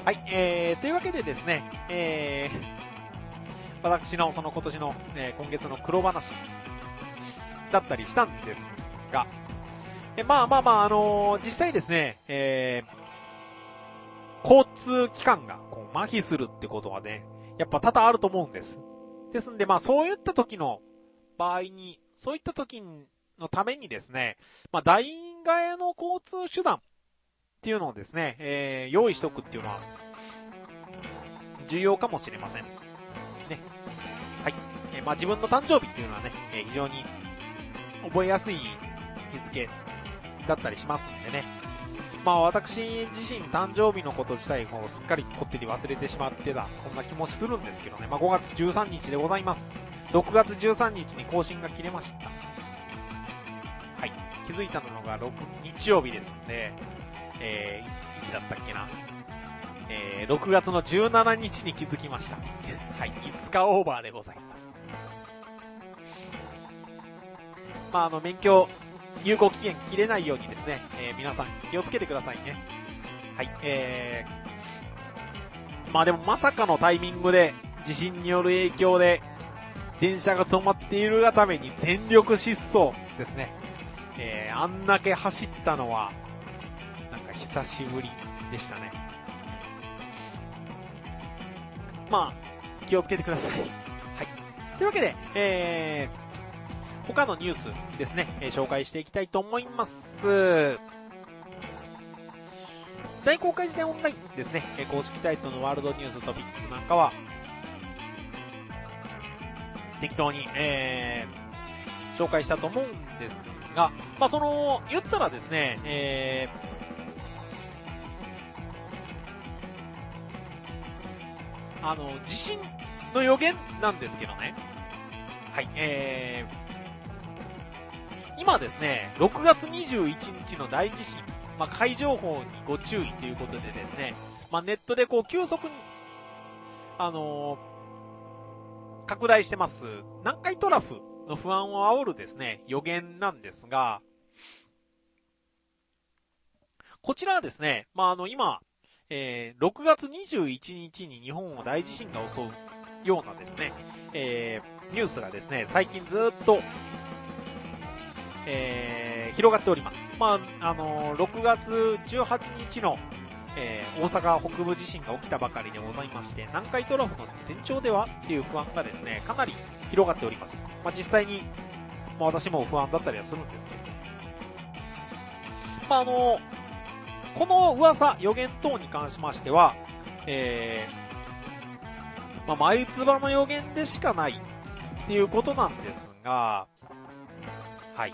はい、えー、というわけでですね、えー、私のその今年の、えー、今月の黒話だったりしたんですが、えまあまあまあ、あのー、実際ですね、えー、交通機関がこう麻痺するってことはね、やっぱ多々あると思うんです。ですんで、まあそういった時の場合に、そういった時のためにですね、まあ代替えの交通手段っていうのをですね、えー、用意しとくっていうのは重要かもしれません。ね。はい。えー、まあ自分の誕生日っていうのはね、えー、非常に覚えやすい日付だったりしますんでね。まあ私自身誕生日のこと自体もうすっかりこってり忘れてしまってた、そんな気もするんですけどね。まあごがつじゅうさんにちでございます。ろくがつじゅうさんにちに更新が切れました。はい。気づいたのがろく日曜日ですので、えー、いつだったっけな。えー、ろくがつのじゅうしちにちに気づきました。はい。いつかオーバーでございます。まああの、免許、有効期限切れないようにですね、えー、皆さん気をつけてくださいね。はい、えー、まあでもまさかのタイミングで地震による影響で電車が止まっているがために全力疾走ですね。えー、あんだけ走ったのはなんか久しぶりでしたね。まあ気をつけてください。はい。というわけで、えー。他のニュースですね、えー、紹介していきたいと思います。大公開時代オンラインですね、えー、公式サイトのワールドニューストピックスなんかは、適当に、えー、紹介したと思うんですが、まあ、その、言ったらですね、えー、あの、地震の予言なんですけどね、はい、えー、今ですね、ろくがつにじゅういちにちの大地震、まあ、海上報にご注意ということでですね、まあ、ネットでこう急速に、あのー、拡大してます、南海トラフの不安を煽るですね、予言なんですが、こちらはですね、まあ、あの、今、えー、ろくがつにじゅういちにちに日本を大地震が襲うようなですね、えー、ニュースがですね、最近ずっと、えー、広がっております。まあ、あのー、ろくがつじゅうはちにちの、えー、大阪北部地震が起きたばかりでございまして、南海トラフの前兆ではっていう不安がですね、かなり広がっております。まあ、実際に、まあ、私も不安だったりはするんですけど、まあ、あのー、この噂、予言等に関しましては、えー、まあ、眉唾の予言でしかないっていうことなんですが、はい。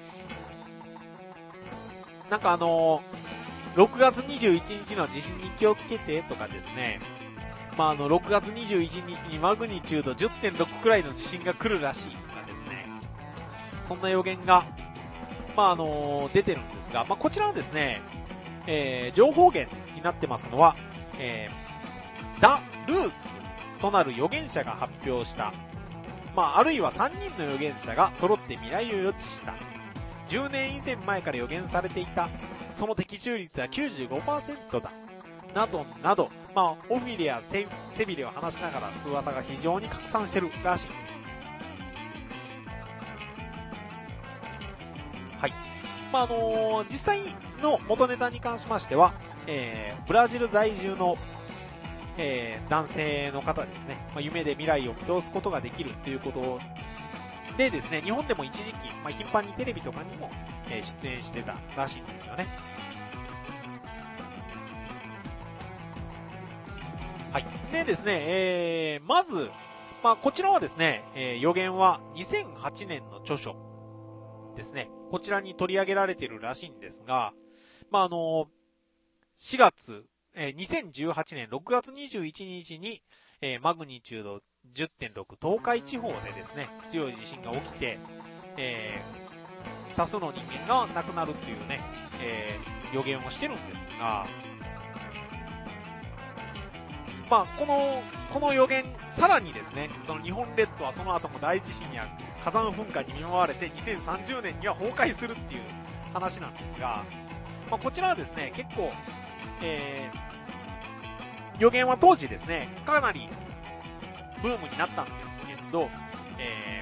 なんかあのー、ろくがつにじゅういちにちの地震に気をつけてとかですね、まああの、ろくがつにじゅういちにちにマグニチュード じゅってんろく くらいの地震が来るらしいとかですね、そんな予言が、まああのー、出てるんですが、まあこちらはですね、えー、情報源になってますのは、えー、ダ・ルースとなる預言者が発表した、まああるいはさんにんの預言者が揃って未来を予知した、じゅうねん以前前から予言されていた、その的中率は きゅうじゅうごパーセント だ。などなど、まあ、オフィレやセセビレを話しながら噂が非常に拡散してるらしいんです。はい。まあ、あのー、実際の元ネタに関しましては、えー、ブラジル在住の、えー、男性の方ですね、まあ、夢で未来を見通すことができるということでですね、日本でも一時期、まあ、頻繁にテレビとかにも、えー、出演してたらしいんですよね。はい。でですね、えー、まず、まあ、こちらはですね、えー、予言はにせんはちねんの著書ですね。こちらに取り上げられているらしいんですが、まあ、あの、しがつ、えー、にせんじゅうはちねんろくがつにじゅういちにちに、えー、マグニチュード じゅってんろく 東海地方でですね、強い地震が起きて、えー、多数の人間が亡くなるっていうね、えー、予言をしてるんですが、まあ、この、この予言、さらにですね、その日本列島はその後も大地震や火山噴火に見舞われてにせんさんじゅうねんには崩壊するっていう話なんですが、まあ、こちらはですね、結構、え予言は当時ですね、かなりブームになったんですけど、え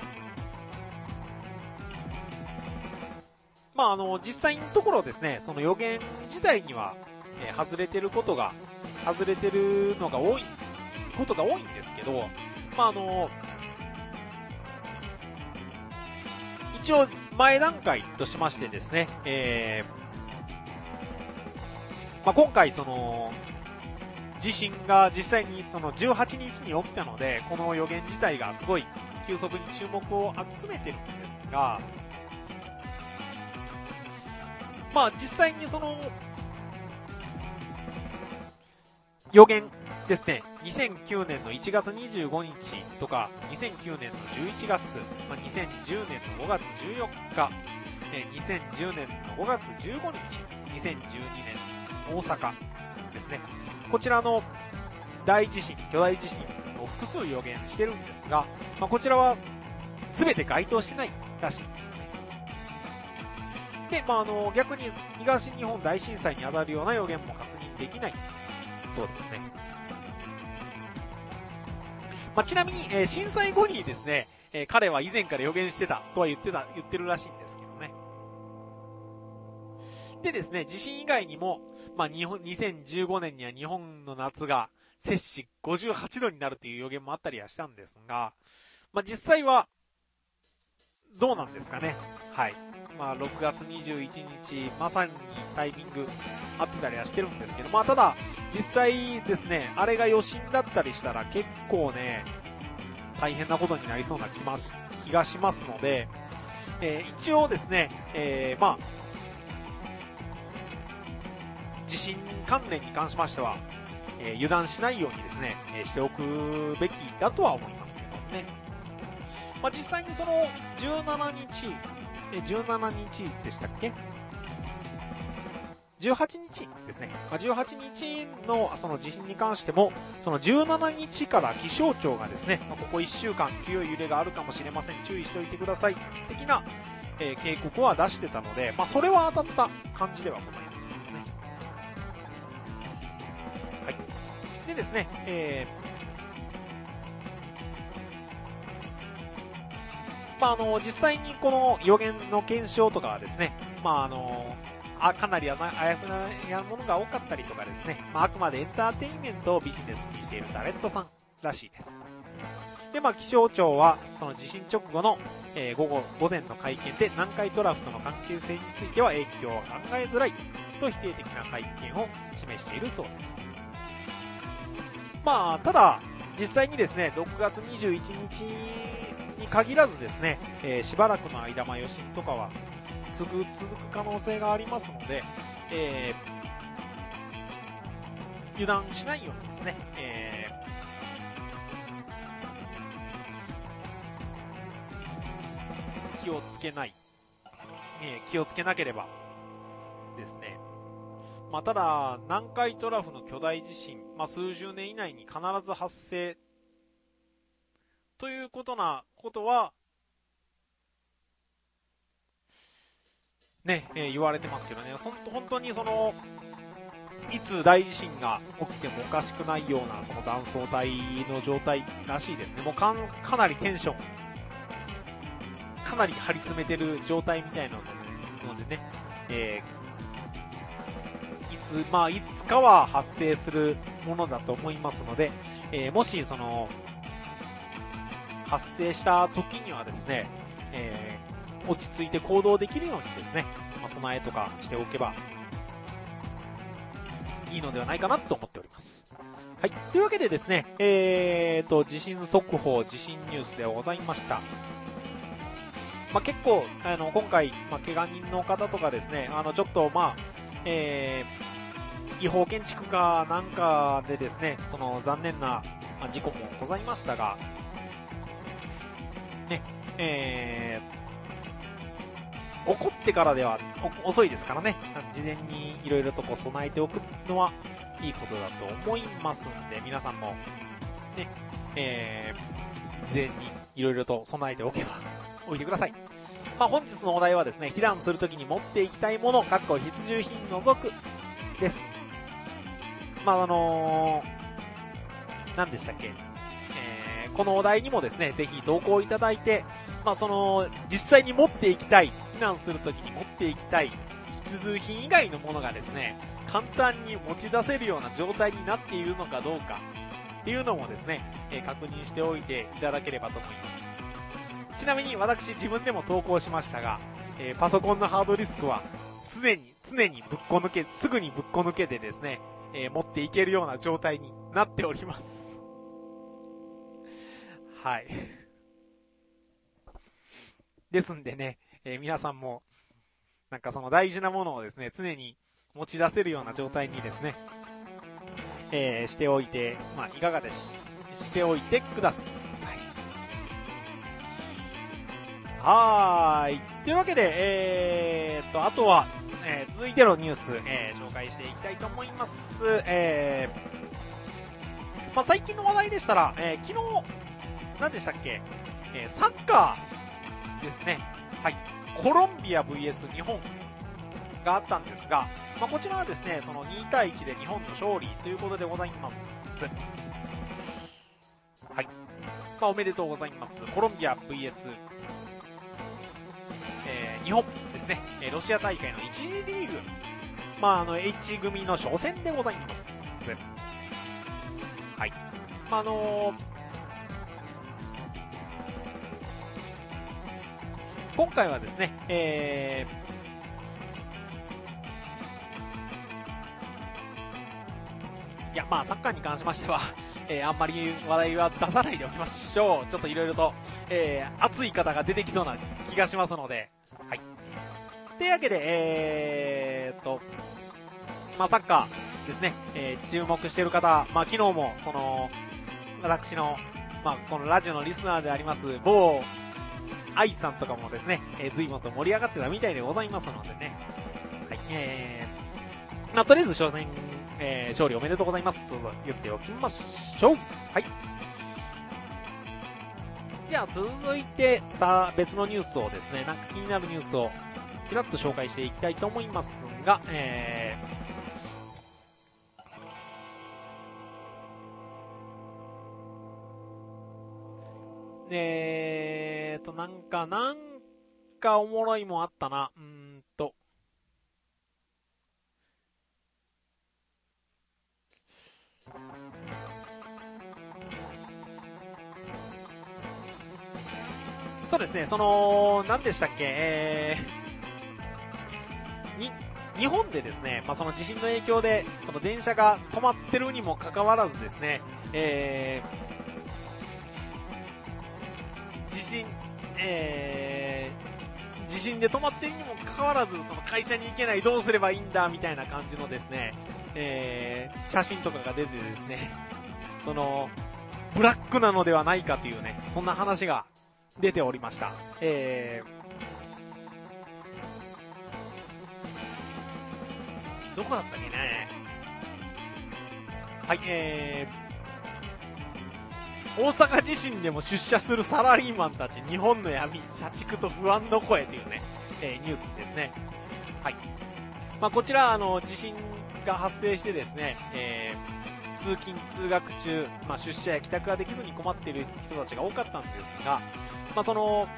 ー、まああの、実際のところですね、その予言自体には、えー、外れてることが、外れてるのが多い、ことが多いんですけど、まああの、一応前段階としましてですね、えー、まあ今回その、地震が実際にそのじゅうはちにちに起きたので、この予言自体がすごい急速に注目を集めてるんですが、まあ実際にその、予言ですね、にせんきゅうねんのいちがつにじゅうごにちとか、にせんきゅうねんのじゅういちがつ、まあ、にせんじゅうねんのごがつじゅうよっか、にせんじゅうねんのごがつじゅうごにち、にせんじゅうにねん大阪ですね。こちらの大地震、巨大地震を複数予言してるんですが、まあ、こちらは全て該当してないらしいんですよね。で、まあ、あの、逆に東日本大震災に当たるような予言も確認できないそうですね。まあ、ちなみに、えー、震災後にですね、えー、彼は以前から予言してたとは言ってた、言ってるらしいんですけどね。でですね、地震以外にも、まあ、日本、にせんじゅうごねんには日本の夏が摂氏ごじゅうはちどになるという予言もあったりはしたんですが、まあ、実際は、どうなんですかね。はい。まあ、ろくがつにじゅういちにち、まさにタイミング合ってたりはしてるんですけど、まあ、ただ、実際ですね、あれが余震だったりしたら結構ね、大変なことになりそうな気ます気がしますので、えー、一応ですね、えー、まあ、地震関連に関しましては、えー、油断しないようにですね、えー、しておくべきだとは思いますけどね。まあ、実際にそのじゅうしちにち、えー、じゅうしちにちでしたっけじゅうはちにちですね。まあ、じゅうはちにちのその地震に関しても、そのじゅうしちにちから気象庁がですね、まあ、ここいっしゅうかん強い揺れがあるかもしれません。注意しておいてください。的な、えー、警告は出してたので、まあ、それは当たった感じではございますけどね。はい。でですね、えー、まあ、あの、実際にこの予言の検証とかはですね、まあ、あの、あかなりあやふなものが多かったりとかですね、まあ、あくまでエンターテインメントをビジネスにしているタレントさんらしいです。で、まあ、気象庁は、その地震直後の、えー、午後、午前の会見で南海トラフとの関係性については影響は考えづらいと否定的な会見を示しているそうです。まあ、ただ、実際にですね、ろくがつにじゅういちにちに限らずですね、えー、しばらくの間、まあ、余震とかは、続く、続く可能性がありますので、えー、油断しないようにですね、えー、気をつけない、えー、気をつけなければですね。まあ、ただ、南海トラフの巨大地震、まあ、数十年以内に必ず発生ということなことは、ね、えー、言われてますけどね、ほんと本当にその、いつ大地震が起きてもおかしくないようなその断層帯の状態らしいですね。もうかんかなりテンション、かなり張り詰めてる状態みたいなのでね、えー、いつ、まあいつかは発生するものだと思いますので、えー、もしその、発生した時にはですね、えー、落ち着いて行動できるようにですね、まあ、備えとかしておけばいいのではないかなと思っております。はい。というわけでですね、えーと、地震速報、地震ニュースでございました。まあ、結構、あの、今回、まあ、怪我人の方とかですね、あの、ちょっと、まあ、えー、違法建築かなんかでですね、その残念な事故もございましたが、ね、えー、起こってからでは遅いですからね、事前にいろいろとこう備えておくのはいいことだと思いますんで、皆さんも、ね、えー、事前にいろいろと備えておけば、おいてください。まあ、本日のお題はですね、避難するときに持っていきたいもの、必需品除くです。まあ、あの何でしたっけ、えー、このお題にもですね、ぜひ投稿いただいて、まあその、実際に持っていきたい、避難するときに持っていきたい必需品以外のものがですね、簡単に持ち出せるような状態になっているのかどうかっていうのもですね、えー、確認しておいていただければと思います。ちなみに私自分でも投稿しましたが、えー、パソコンのハードディスクは常に常にぶっこ抜け、すぐにぶっこ抜けてですね、えー、持っていけるような状態になっております。はい。ですんでね、えー、皆さんもなんかその大事なものをですね、常に持ち出せるような状態にですね、えー、しておいて、まあいかがでし、しておいてください。はーい。というわけで、えーっと、あとは、えー、続いてのニュース、えー、紹介していきたいと思います。えー、まあ最近の話題でしたら、えー、昨日、何でしたっけ、えー、サッカーですね。はい。コロンビア ブイエス 日本があったんですが、まあ、こちらはですね、そのにたいいちで日本の勝利ということでございます。はい。まあ、おめでとうございます。コロンビア ブイエス、えー、日本ですね、ロシア大会のいち次リーグ、まあ、あの、H 組の初戦でございます。はい。まあ、あのー、今回はですね、えー、いや、まあ、サッカーに関しましては、えー、あんまり話題は出さないでおきましょう。ちょっといろいろと、えー、熱い方が出てきそうな気がしますので、はい。というわけで、えーっと、まあ、サッカーですね、えー、注目している方、まあ、昨日も、その、私の、まあ、このラジオのリスナーであります、某、愛さんとかもですね、えー、随分と盛り上がってたみたいでございますのでね。はい、えー、まあ、とりあえず初戦、えー、勝利おめでとうございますと言っておきましょう。はい。では続いて、さあ、別のニュースをですね、なんか気になるニュースをちらっと紹介していきたいと思いますが、えー、えーと、なんか、なんかおもろいもんあったな。うーんと。そうですね、その、何でしたっけ、えー、に、日本でですね、まあ、その地震の影響で、その電車が止まってるにもかかわらずですね、えー、地震、えー、地震で止まってるにもかかわらず、その会社に行けない、どうすればいいんだ、みたいな感じのですね、えー、写真とかが出てですね、その、ブラックなのではないかというね、そんな話が出ておりました。えー、どこだったっけね。はい、えー、大阪地震でも出社するサラリーマンたち、日本の闇、社畜と不安の声というね、えー、ニュースですね。はい。まあ、こちら、あの、地震が発生してですね、えー、通勤、通学中、まあ、出社や帰宅ができずに困っている人たちが多かったんですが、まあ、その、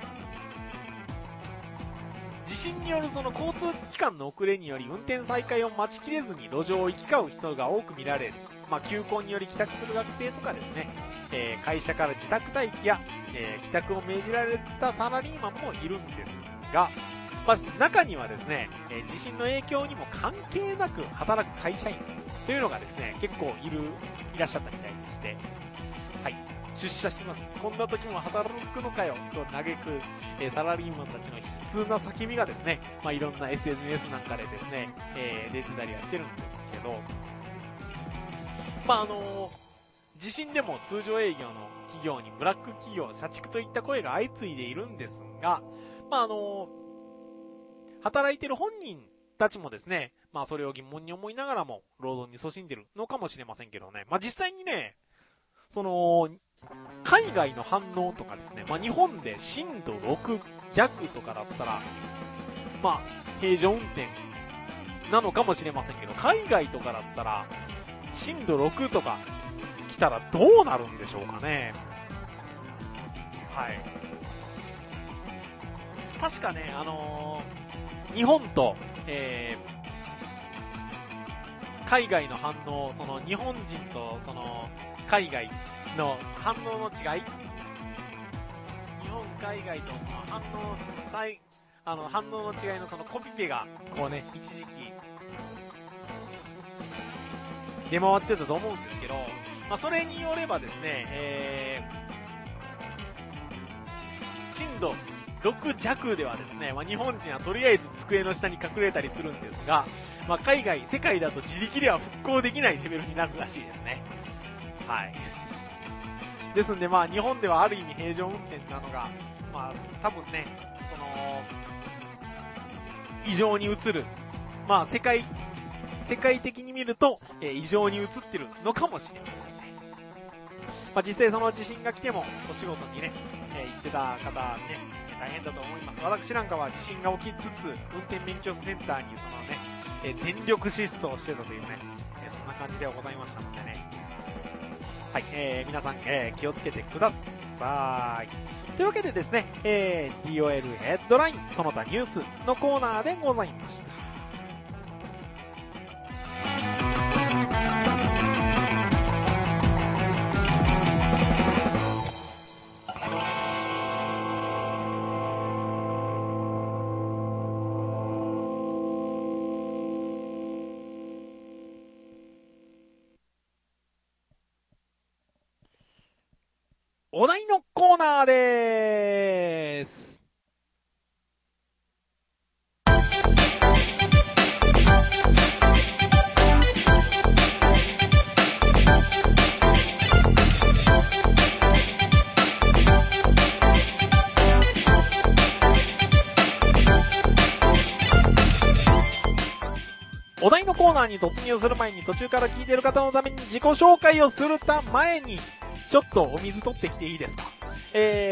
地震によるその交通機関の遅れにより運転再開を待ちきれずに路上を行き交う人が多く見られる。まあ、休校により帰宅する学生とかですね、えー、会社から自宅待機や、えー、帰宅を命じられたサラリーマンもいるんですが、まあ、中にはですね、えー、地震の影響にも関係なく働く会社員というのがですね、結構いる、いらっしゃったみたいでして、はい。出社します。こんな時も働くのかよと嘆く、えー、サラリーマンたちの悲痛な叫びがですね、まあ、いろんな エスエヌエス なんかでですね、えー、出てたりはしてるんですけど、まあ、あのー、地震でも通常営業の企業にブラック企業、社畜といった声が相次いでいるんですが、まあ、あのー、働いてる本人たちもですね、まあ、それを疑問に思いながらも、労働に勤しんでるのかもしれませんけどね、まあ、実際にね、その、海外の反応とかですね、まあ、日本で震度ろく弱とかだったら、まあ、平常運転なのかもしれませんけど、海外とかだったら、震度ろくとか来たらどうなるんでしょうかね。はい。確かね、あのー、日本と、えー、海外の反応、その日本人とその海外の反応の違い、日本海外とその反応あの反応の違いのそのコピペがこうね一時期出回ってたと思うんですけど、まあ、それによればですね、えー、震度ろく弱ではですね、まあ、日本人はとりあえず机の下に隠れたりするんですが、まあ、海外、世界だと自力では復興できないレベルになるらしいですね。はい。ですんで、まあ、日本ではある意味平常運転なのが、まあ、多分ね、その、異常に映る。まあ、世界、世界的に見ると、えー、異常に映ってるのかもしれませんね。まあ、実際その地震が来ても、お仕事にね、えー、行ってた方ね、大変だと思います。私なんかは地震が起きつつ、運転免許センターにそのね、えー、全力疾走してたというね、えー、そんな感じではございましたのでね。はい、えー、皆さん、えー、気をつけてください。というわけでですね、えー、ディーオーエル ヘッドライン、その他ニュースのコーナーでございました。お題のコーナーでーす。お題のコーナーに突入する前に途中から聞いている方のために自己紹介をするた前にちょっとお水取ってきていいですか？え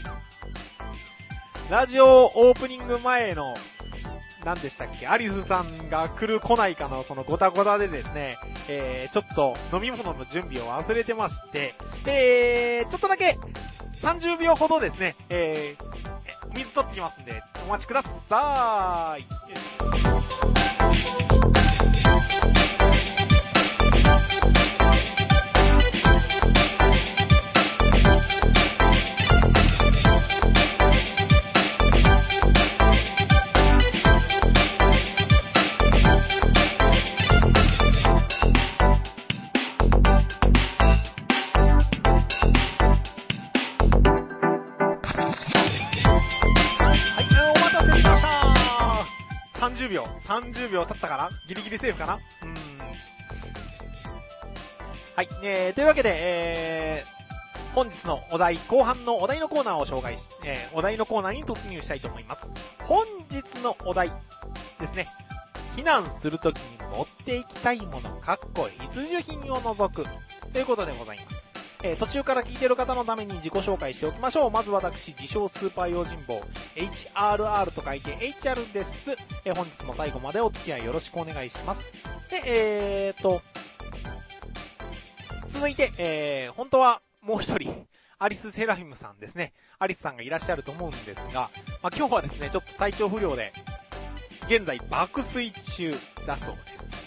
ー、ラジオオープニング前の、何でしたっけ、アリスさんが来る来ないかのそのゴタゴタでですね、えー、ちょっと飲み物の準備を忘れてまして、えー、ちょっとだけさんじゅうびょうほどですね、えー、水取ってきますんで、お待ちくださーい。さんじゅうびょう、さんじゅうびょう経ったかな？ギリギリセーフかな？うーん。はい、えー、というわけで、えー、本日のお題、後半のお題のコーナーを紹介し、えー、お題のコーナーに突入したいと思います。本日のお題ですね。避難するときに持っていきたいもの、かっこ必需品を除く。ということでございます。えー、途中から聞いている方のために自己紹介しておきましょう。まず私、自称スーパー用心棒、エイチアールアール と書いて エイチアール です。えー、本日も最後までお付き合いよろしくお願いします。で、えーと、続いて、えー、本当はもう一人、アリスセラフィムさんですね。アリスさんがいらっしゃると思うんですが、まあ、今日はですね、ちょっと体調不良で、現在爆睡中だそうです。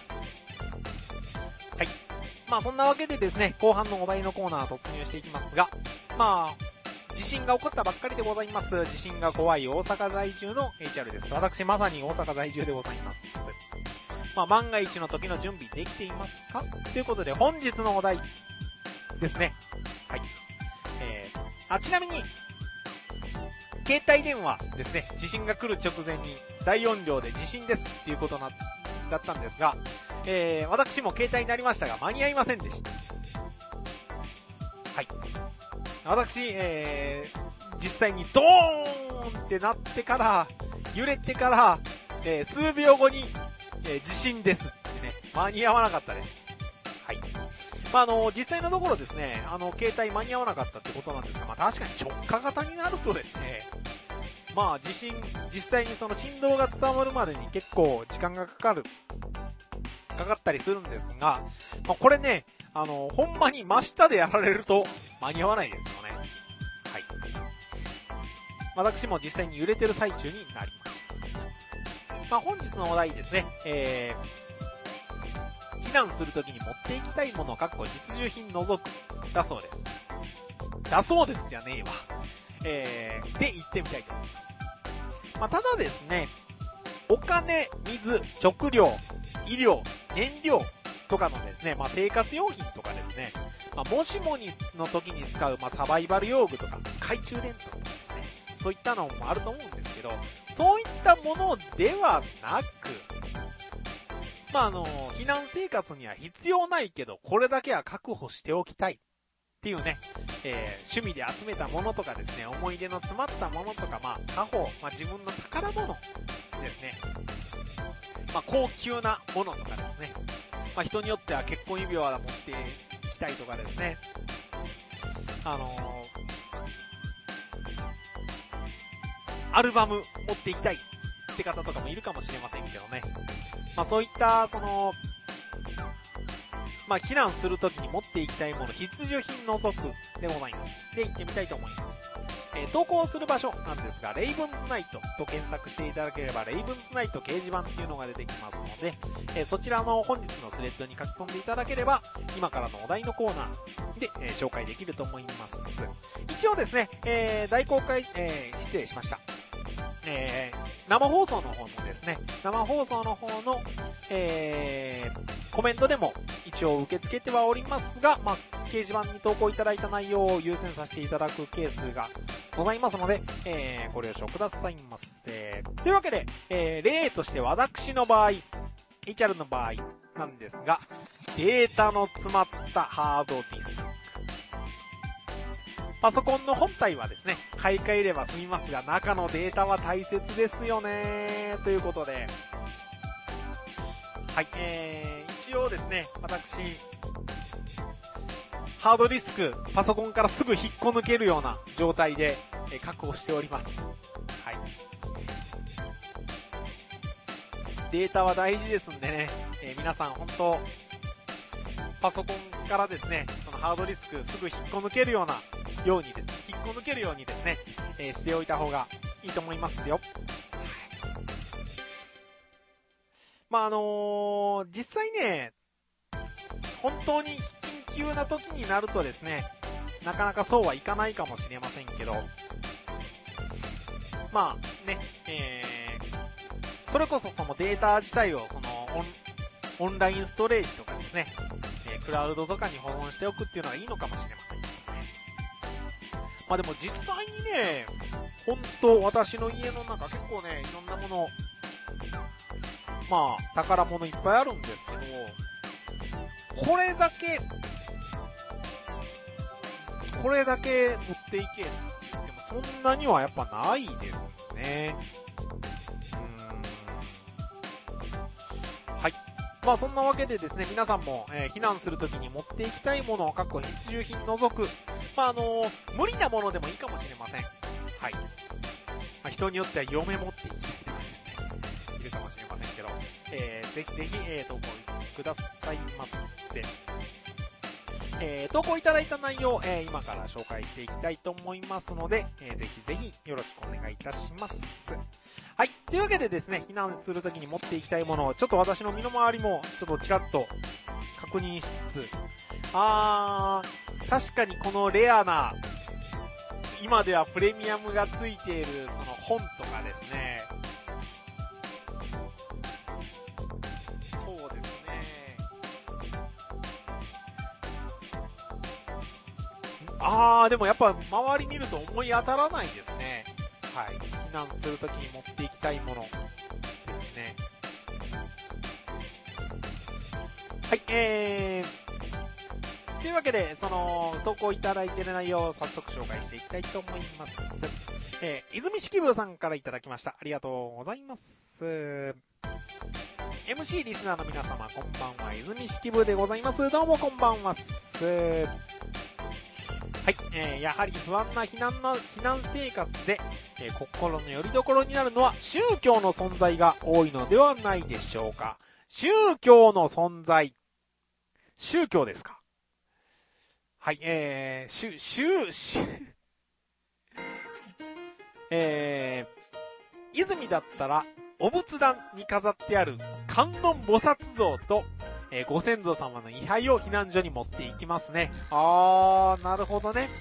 はい。まあそんなわけでですね、後半のお題のコーナー突入していきますが、まあ、地震が起こったばっかりでございます。地震が怖い大阪在住の エイチアール です。私まさに大阪在住でございます。まあ万が一の時の準備できていますか？ということで本日のお題ですね。はい。えー、あ、ちなみに、携帯電話ですね、地震が来る直前に大音量で地震ですっていうことな、だったんですが、えー、私も携帯になりましたが間に合いませんでした。はい。私、えー、実際にドーンってなってから、揺れてから、えー、数秒後に、えー、地震ですってね、間に合わなかったです。はい。まあ、あの、実際のところですね、あの、携帯間に合わなかったってことなんですが、まあ、確かに直下型になるとですね、まあ、地震、実際にその振動が伝わるまでに結構時間がかかる、かかったりするんですが、まあ、これね、 あの、ほんまに真下でやられると間に合わないですよね。はい。私も実際に揺れてる最中になりました。まあ、本日のお題ですね、えー、避難するときに持っていきたいものを必需品除くだそうです。だそうですじゃねえわ。えー、で行ってみたいと思います。まあ、ただですね、お金、水、食料、医療、燃料とかのですね、まあ、生活用品とかですね、まあ、もしもにの時に使う、まあ、サバイバル用具とか、懐中電灯とかですね、そういったのもあると思うんですけど、そういったものではなく、まあ、あの、避難生活には必要ないけど、これだけは確保しておきたいっていうね、えー、趣味で集めたものとかですね、思い出の詰まったものとか、まあ、家宝、まあ、自分の宝物ですね、まあ、高級なものとかですね、まあ、人によっては結婚指輪を持っていきたいとかですね、あのー、アルバム持っていきたいって方とかもいるかもしれませんけどね。まあ、そういった、その、まあ、避難するときに持っていきたいもの、必需品除くでございます。で、行ってみたいと思います。えー、投稿する場所なんですが、レイブンズナイトと検索していただければ、レイブンズナイト掲示板っていうのが出てきますので、えー、そちらの本日のスレッドに書き込んでいただければ、今からのお題のコーナーで、えー、紹介できると思います。一応ですね、えー、大公開、えー、失礼しました。えー、生放送の方のですね、生放送の方の、えー、コメントでも一応受け付けてはおりますが、まあ、掲示板に投稿いただいた内容を優先させていただくケースがございますので、えー、ご了承くださいませ。というわけで、えー、例として私の場合、エイチアール の場合なんですが、データの詰まったハードディスク。パソコンの本体はですね、買い替えれば済みますが、中のデータは大切ですよねということで、はい、えー、一応ですね、私、ハードディスク、パソコンからすぐ引っこ抜けるような状態で、えー、確保しております。はい。データは大事ですんでね、えー、皆さん本当、パソコンからですね、そのハードディスクすぐ引っこ抜けるようなようにですね、引っこ抜けるようにですね、えー、しておいた方がいいと思いますよ。まあ、あのー、実際ね、本当に緊急な時になるとですね、なかなかそうはいかないかもしれませんけど、まあね、えー、それこそそのデータ自体をそのオン、オンラインストレージとかですね、えー、クラウドとかに保存しておくっていうのがいいのかもしれません。まあでも実際にね、本当私の家の中結構ね、いろんなもの、まあ宝物いっぱいあるんですけど、これだけ、これだけ持っていけって言ってもそんなにはやっぱないですね。うーん。はい。まあそんなわけでですね、皆さんも、えー、避難するときに持っていきたいものを確保必需品除く、まああのー、無理なものでもいいかもしれません。はい。まあ、人によっては嫁持っていきたいとかですね、いるかもしれませんけど、えー、ぜひぜひ、えー、投稿くださいませ。えー、投稿いただいた内容、えー、今から紹介していきたいと思いますので、えー、ぜひぜひよろしくお願いいたします。はい。というわけでですね、避難するときに持っていきたいものを、ちょっと私の身の回りも、ちょっとちらっと確認しつつ、あー、確かにこのレアな、今ではプレミアムがついている、その本とかですね、そうですね、あー、でもやっぱ周り見ると思い当たらないですね。はい。避難するときに持っていきたいものですね。はい、えー、というわけで、その、投稿いただいている内容を早速紹介していきたいと思います。えー、泉式部さんからいただきました。ありがとうございます。エムシー リスナーの皆様、こんばんは。泉式部でございます。どうもこんばんは。はい、えー、やはり不安な避難の、避難生活で、えー、心の拠り所になるのは宗教の存在が多いのではないでしょうか。宗教の存在。宗教ですか。 はい、えー、しゅ、しゅ、しゅ、えー、泉だったら、お仏壇に飾ってある観音菩薩像と、えー、ご先祖様の位牌を避難所に持っていきますね。あー、なるほどね。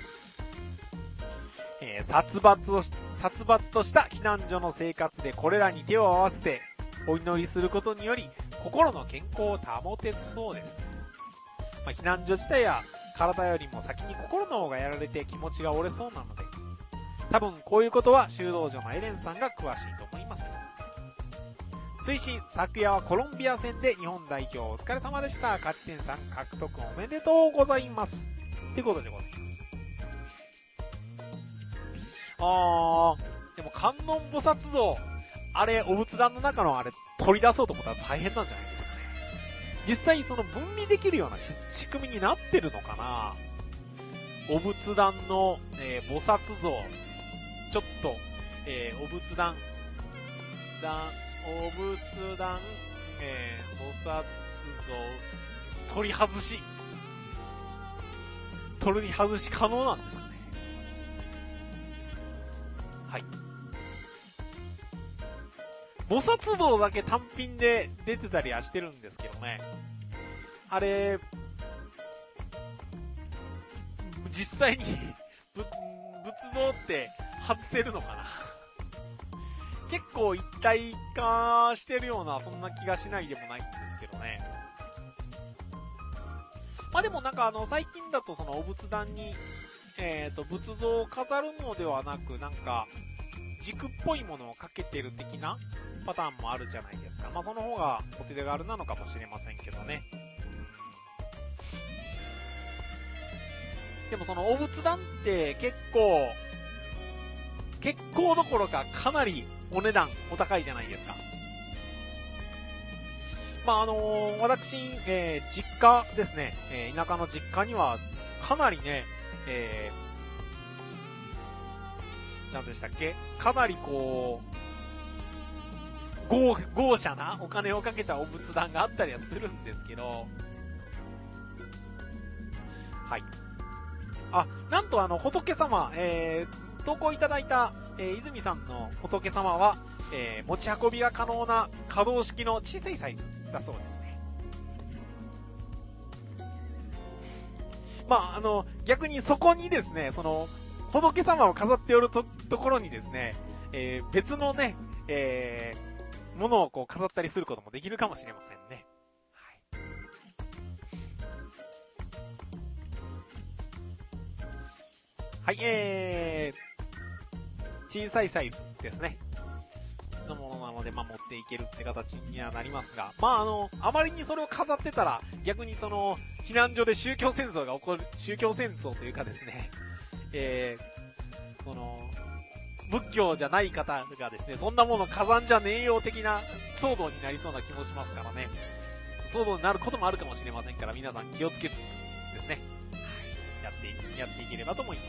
えー、殺伐をし、殺伐とした避難所の生活でこれらに手を合わせてお祈りすることにより、心の健康を保てるそうです。まあ、避難所自体は体よりも先に心の方がやられて気持ちが折れそうなので、多分こういうことは修道女のエレンさんが詳しいと思います。追伸、昨夜はコロンビア戦で日本代表お疲れ様でした。勝ち点さん獲得おめでとうございます。ってことでございます。あー、でも観音菩薩像、あれ、お仏壇の中のあれ、取り出そうと思ったら大変なんじゃないですかね。実際その分離できるような仕組みになってるのかな。お仏壇の、えー、菩薩像、ちょっと、えー、お仏壇、壇、お仏壇、えー、菩薩像、取り外し、取り外し可能なんですかね。はい。菩薩像だけ単品で出てたりはしてるんですけどね。あれ、実際に仏像って外せるのかな。結構一体化してるような、そんな気がしないでもないんですけどね。まあでもなんかあの、最近だとそのお仏壇に、えっと、仏像を飾るのではなく、なんか、軸っぽいものをかけてる的なパターンもあるじゃないですか。まあその方がお手軽なのかもしれませんけどね。でもそのお仏壇って結構、結構どころかかなりお値段お高いじゃないですか。まああのー、私、えー、実家ですね、えー、田舎の実家にはかなりね、えー、何でしたっけ？かなりこう、豪、豪奢なお金をかけたお仏壇があったりはするんですけど、はい。あ、なんとあの、仏様、えー、投稿いただいた、えー、泉さんの仏様は、えー、持ち運びが可能な可動式の小さいサイズだそうですね。まあ、あの、逆にそこにですね、その、仏様を飾っておると、ところにですね、えー、別のね、えー、ものをこう飾ったりすることもできるかもしれませんね。はい、えー、小さいサイズですね。のものなので、まあ、持っていけるって形にはなりますが、まあ、あの、あまりにそれを飾ってたら、逆にその、避難所で宗教戦争が起こる、宗教戦争というかですね、えー、この、仏教じゃない方がですね、そんなもの火山じゃねえよ的な騒動になりそうな気もしますからね、騒動になることもあるかもしれませんから、皆さん気をつけつつですね、やってい、やっていければと思います。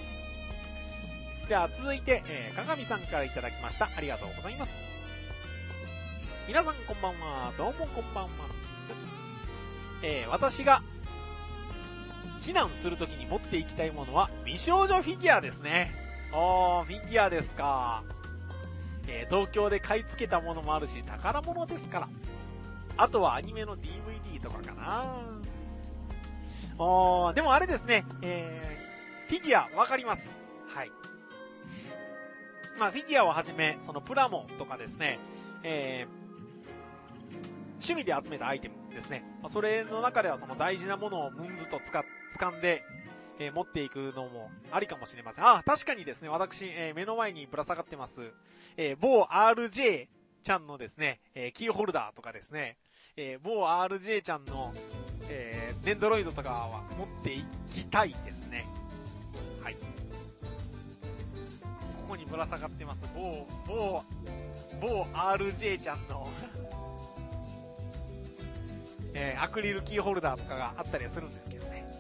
では続いて、えー、かがみさんからいただきました。ありがとうございます。皆さんこんばんは。どうもこんばんは。えー、私が避難するときに持っていきたいものは美少女フィギュアですね。おー、フィギュアですか。えー、東京で買い付けたものもあるし宝物ですから。あとはアニメの ディーブイディー とかかな。おー、でもあれですね、えー、フィギュアわかります。はい。まあフィギュアをはじめ、そのプラモとかですね、えー、趣味で集めたアイテムですね。まあ、それの中ではその大事なものをムンズとつか、掴んで、えー、持っていくのもありかもしれません。あ、確かにですね、私、えー、目の前にぶら下がってます、えー、某 アールジェー ちゃんのですね、えー、キーホルダーとかですね、えー、某 アールジェー ちゃんの、えー、ネンドロイドとかは持っていきたいですね。はい。ここにぶら下がってます、某、某、某 アールジェー ちゃんのえー、アクリルキーホルダーとかがあったりするんですけどね。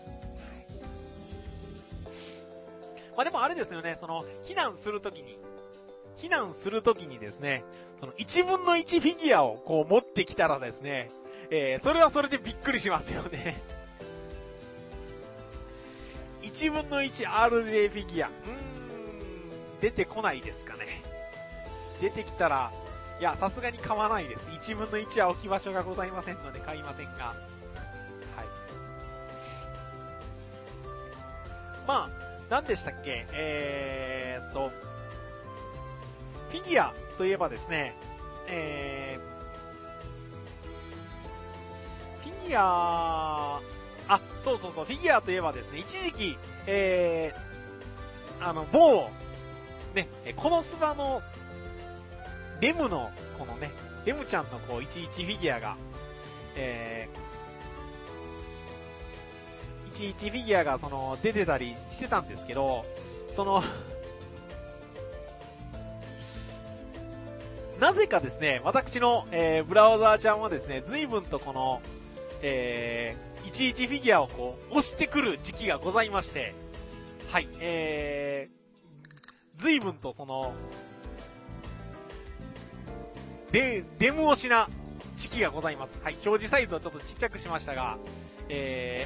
まあでもあれですよね、その、避難するときに、避難するときにですね、そのいちぶんのいちフィギュアをこう持ってきたらですね、えー、それはそれでびっくりしますよね。 いちぶんのいちアールジェー フィギュア。うーん、出てこないですかね。出てきたら、いや、さすがに買わないです。いちぶんのいちは置き場所がございませんので買いませんが。はい。まあ、何でしたっけえーっと、フィギュアといえばですね、えー、フィギュア、あ、そうそうそう、フィギュアといえばですね、一時期、えー、あの、某、ね、このスバの、レムの、このね、レムちゃんのこう、いちいちフィギュアが、えー、いちいちフィギュアがその、出てたりしてたんですけど、その、なぜかですね、私の、えー、ブラウザーちゃんはですね、随分とこの、えー、いちいちフィギュアをこう、押してくる時期がございまして、はい、えー、随分とその、で、デム押しな時期がございます。はい、表示サイズをちょっとちっちゃくしましたが、え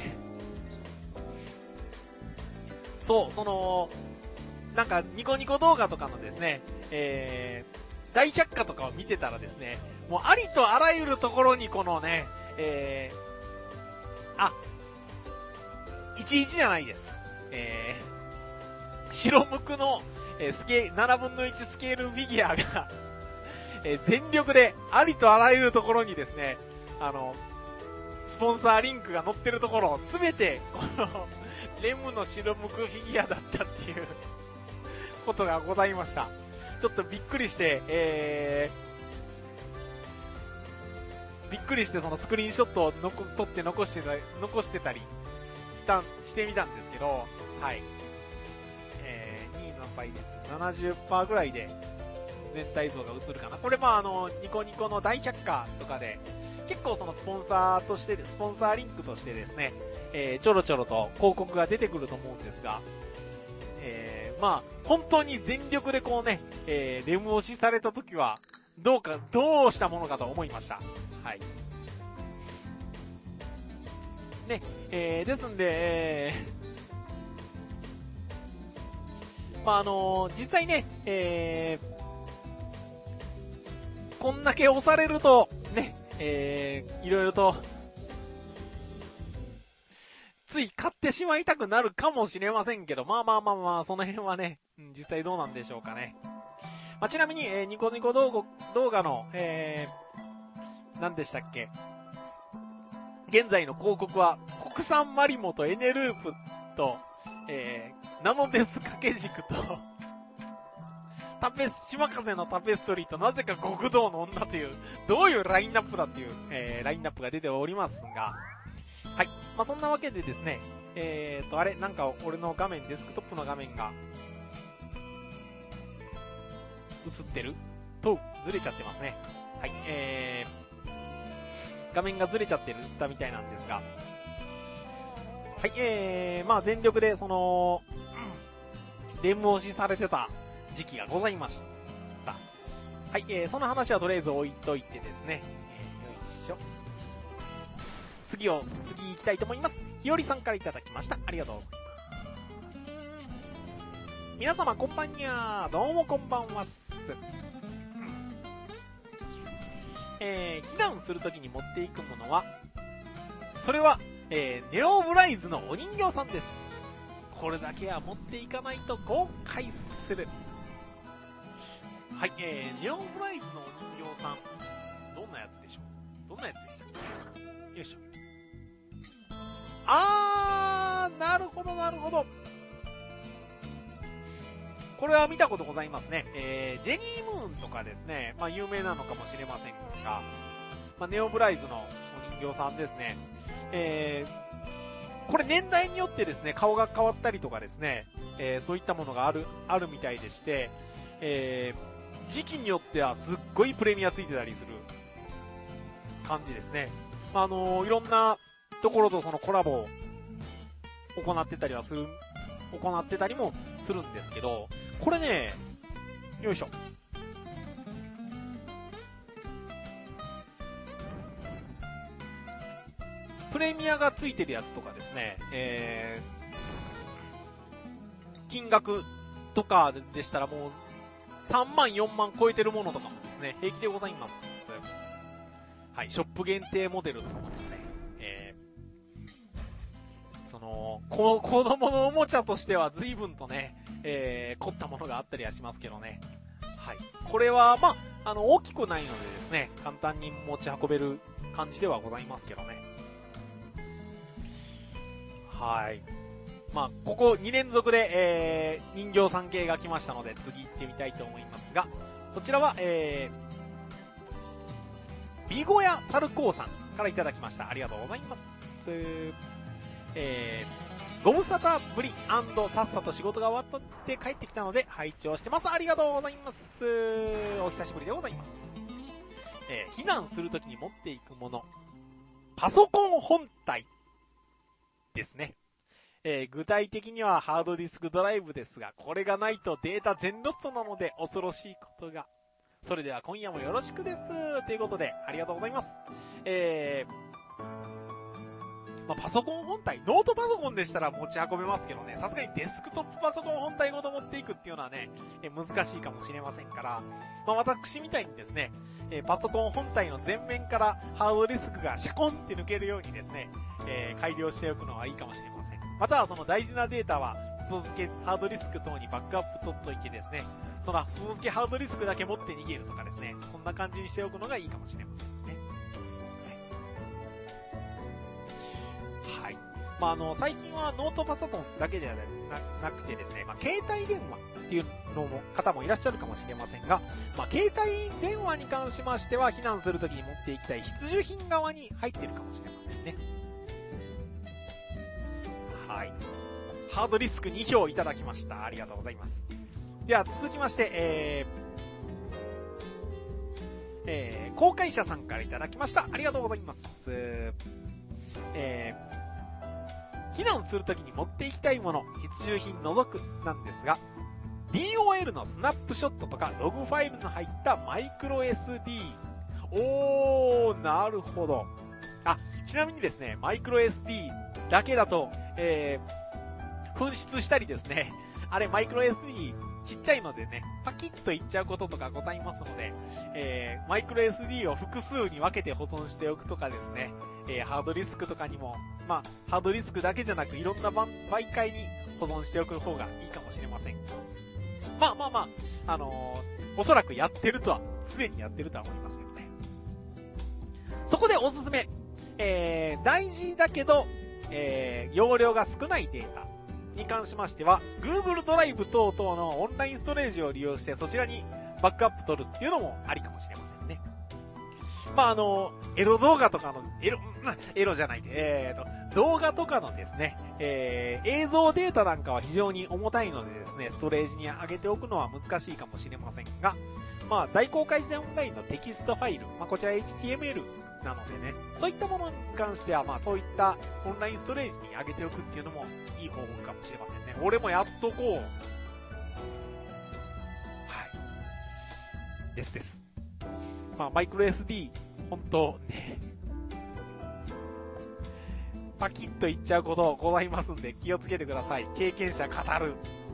ー、そう、その、なんかニコニコ動画とかのですね、えー、大百科とかを見てたらですね、もうありとあらゆるところにこのね、えー、あ、いちいちじゃないです。えー、白無垢の、えー、スケななぶんのいちスケールフィギュアが、えー、全力でありとあらゆるところにですね、あの、スポンサーリンクが載ってるところすべて、この、レムの白無垢フィギュアだったっていうことがございました。ちょっとびっくりして、えー、びっくりしてそのスクリーンショットをのこ撮って残してた、残してたりした、してみたんですけど、はい。えー、にの倍率 ななじゅっパーセント ぐらいで全体像が映るかな。これまああの、ニコニコの大百科とかで、結構そのスポンサーとして、スポンサーリンクとしてですね、えー、ちょろちょろと広告が出てくると思うんですが、えー、まあ、本当に全力でこうね、えー、レム押しされた時は、どうか、どうしたものかと思いました。はい。ね、えー、ですんで、えー、まあ、あのー、実際ね、えー、こんだけ押されると、ね、えー、いろいろと、つい買ってしまいたくなるかもしれませんけど、まあまあまあまあ、その辺はね、うん、実際どうなんでしょうかね。まあ、ちなみに、えー、ニコニコ動画、動画の、えー、何でしたっけ？現在の広告は、国産マリモとエネループと、えー、ナノデス掛け軸と、タペス、島風のタペストリーとなぜか極道の女という、どういうラインナップだっていう、えー、ラインナップが出ておりますが、はい。まあ、そんなわけでですね、えーと、あれ、なんか俺の画面、デスクトップの画面が、映ってると、ずれちゃってますね。はい、えー、画面がずれちゃってるったみたいなんですが、はい、えー、まあ全力で、その、うん、デモ押しされてた時期がございました。はい、えー、その話はとりあえず置いといてですね、えー、よいしょ。次を、次行きたいと思います。ひよりさんからいただきました。ありがとうございます。皆様こんばんにゃー。どうもこんばんはっす。えー、避難するときに持っていくものは、それは、えー、ネオブライズのお人形さんです。これだけは持っていかないと後悔する。はい、えー、ネオブライズのお人形さん、どんなやつでしょう？どんなやつでしたっけ？よいしょ。あー、なるほどなるほど。これは見たことございますね。えー、ジェニームーンとかですね、まあ有名なのかもしれませんが、まあネオブライズのお人形さんですね。えー、これ年代によってですね、顔が変わったりとかですね、えー、そういったものがある、あるみたいでして、えー、時期によってはすっごいプレミアついてたりする感じですね。まあ、あのー、いろんなところとそのコラボを行ってたりはする、行ってたりもするんですけど、これね、よいしょ。プレミアがついてるやつとかですね、え金額とかでしたらもうさんまんよんまん超えてるものとかもですね、平気でございます。はい、ショップ限定モデルとかもですね、えー、その、こ子供のおもちゃとしては随分とね、えー、凝ったものがあったりはしますけどね。はい。これは、まあ、あの、大きくないのでですね、簡単に持ち運べる感じではございますけどね。はい。まあ、ここに連続で、えー、人形さん系が来ましたので、次行ってみたいと思いますが、こちらは、えー、ビゴヤサルコーさんからいただきました。ありがとうございます。えー、ご無沙汰ぶり&さっさと仕事が終わって帰ってきたので、拝聴してます。ありがとうございます。お久しぶりでございます。えー、避難するときに持っていくもの、パソコン本体ですね。えー、具体的にはハードディスクドライブですが、これがないとデータ全ロストなので恐ろしいことが。それでは今夜もよろしくです。ということで、ありがとうございます。えー、まあ、パソコン本体、ノートパソコンでしたら持ち運べますけどね、さすがにデスクトップパソコン本体ごと持っていくっていうのはね、えー、難しいかもしれませんから、まあ、私みたいにですね、えー、パソコン本体の前面からハードディスクがシャコンって抜けるようにですね、えー、改良しておくのはいいかもしれません。またはその大事なデータは外付けハードディスク等にバックアップ取っといてですね、その外付けハードディスクだけ持って逃げるとかですね、そんな感じにしておくのがいいかもしれませんね。はい。まあ、あの、最近はノートパソコンだけでは な, なくてですね、まあ、携帯電話っていうのも方もいらっしゃるかもしれませんが、まあ、携帯電話に関しましては避難するときに持っていきたい必需品側に入ってるかもしれませんね。はい。ハードディスクに票いただきました。ありがとうございます。では続きまして、えー、えー、公開者さんからいただきました。ありがとうございます。えー、避難するときに持っていきたいもの、必需品除くなんですが、ディーオーエル のスナップショットとかログファイルの入ったマイクロ エスディー。おー、なるほど。あ、ちなみにですね、マイクロ エスディー だけだと、えー、紛失したりですね、あれマイクロ エスディー ちっちゃいのでね、パキッといっちゃうこととかございますので、えー、マイクロ エスディー を複数に分けて保存しておくとかですね、えー、ハードディスクとかにも、まあ、ハードディスクだけじゃなくいろんな媒介に保存しておく方がいいかもしれません。まあまあまあ、あのー、おそらくやってるとは、すでにやってるとは思いますけどね。そこでおすすめ、えー、大事だけど、えー、容量が少ないデータに関しましては、Google ドライブ等々のオンラインストレージを利用してそちらにバックアップ取るっていうのもありかもしれませんね。まああの、エロ動画とかの、エロ、エロじゃないで、えーと、動画とかのですね、えー、映像データなんかは非常に重たいのでですね、ストレージに上げておくのは難しいかもしれませんが、まあ大公開時代オンラインのテキストファイル、まあこちら エイチティーエムエル なのでね、そういったものに関しては、まあそういったオンラインストレージに上げておくっていうのもいい方法かもしれませんね。俺もやっとこう。はい。ですです。まあマイクロ エスディー、本当ね、パキッといっちゃうことございますんで気をつけてください。経験者語る。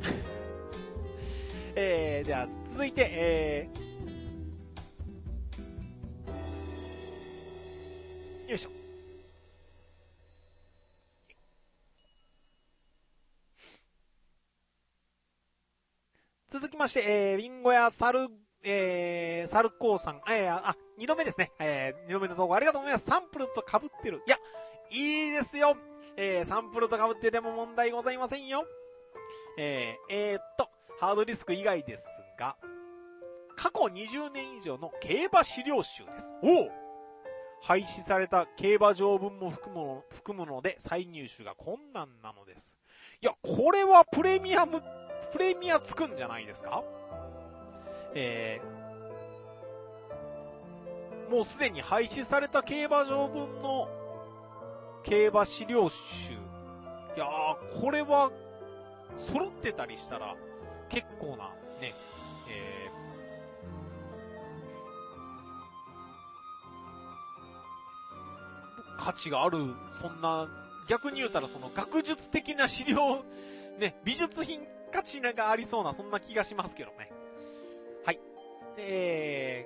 えー、では続いて、えー、よいしょ。続きまして、えー、リンゴやサル、えー、サルコーさん、えー、あ、二度目ですね。えー、二度目の投稿ありがとうございます。サンプルと被ってる。いや、いいですよ。えー、サンプルと被ってても問題ございませんよ。えー、えー、っと、ハードディスク以外ですが、過去にじゅうねん以上の競馬資料集です。おお！廃止された競馬条文も含むの、含むので再入手が困難なのです。いや、これはプレミアム、プレミアつくんじゃないですか？えー、もうすでに廃止された競馬条文の競馬資料集。いやー、これは揃ってたりしたら結構なね、えー、価値がある、そんな、逆に言うたらその学術的な資料ね、美術品価値がありそうな、そんな気がしますけどね。はい。え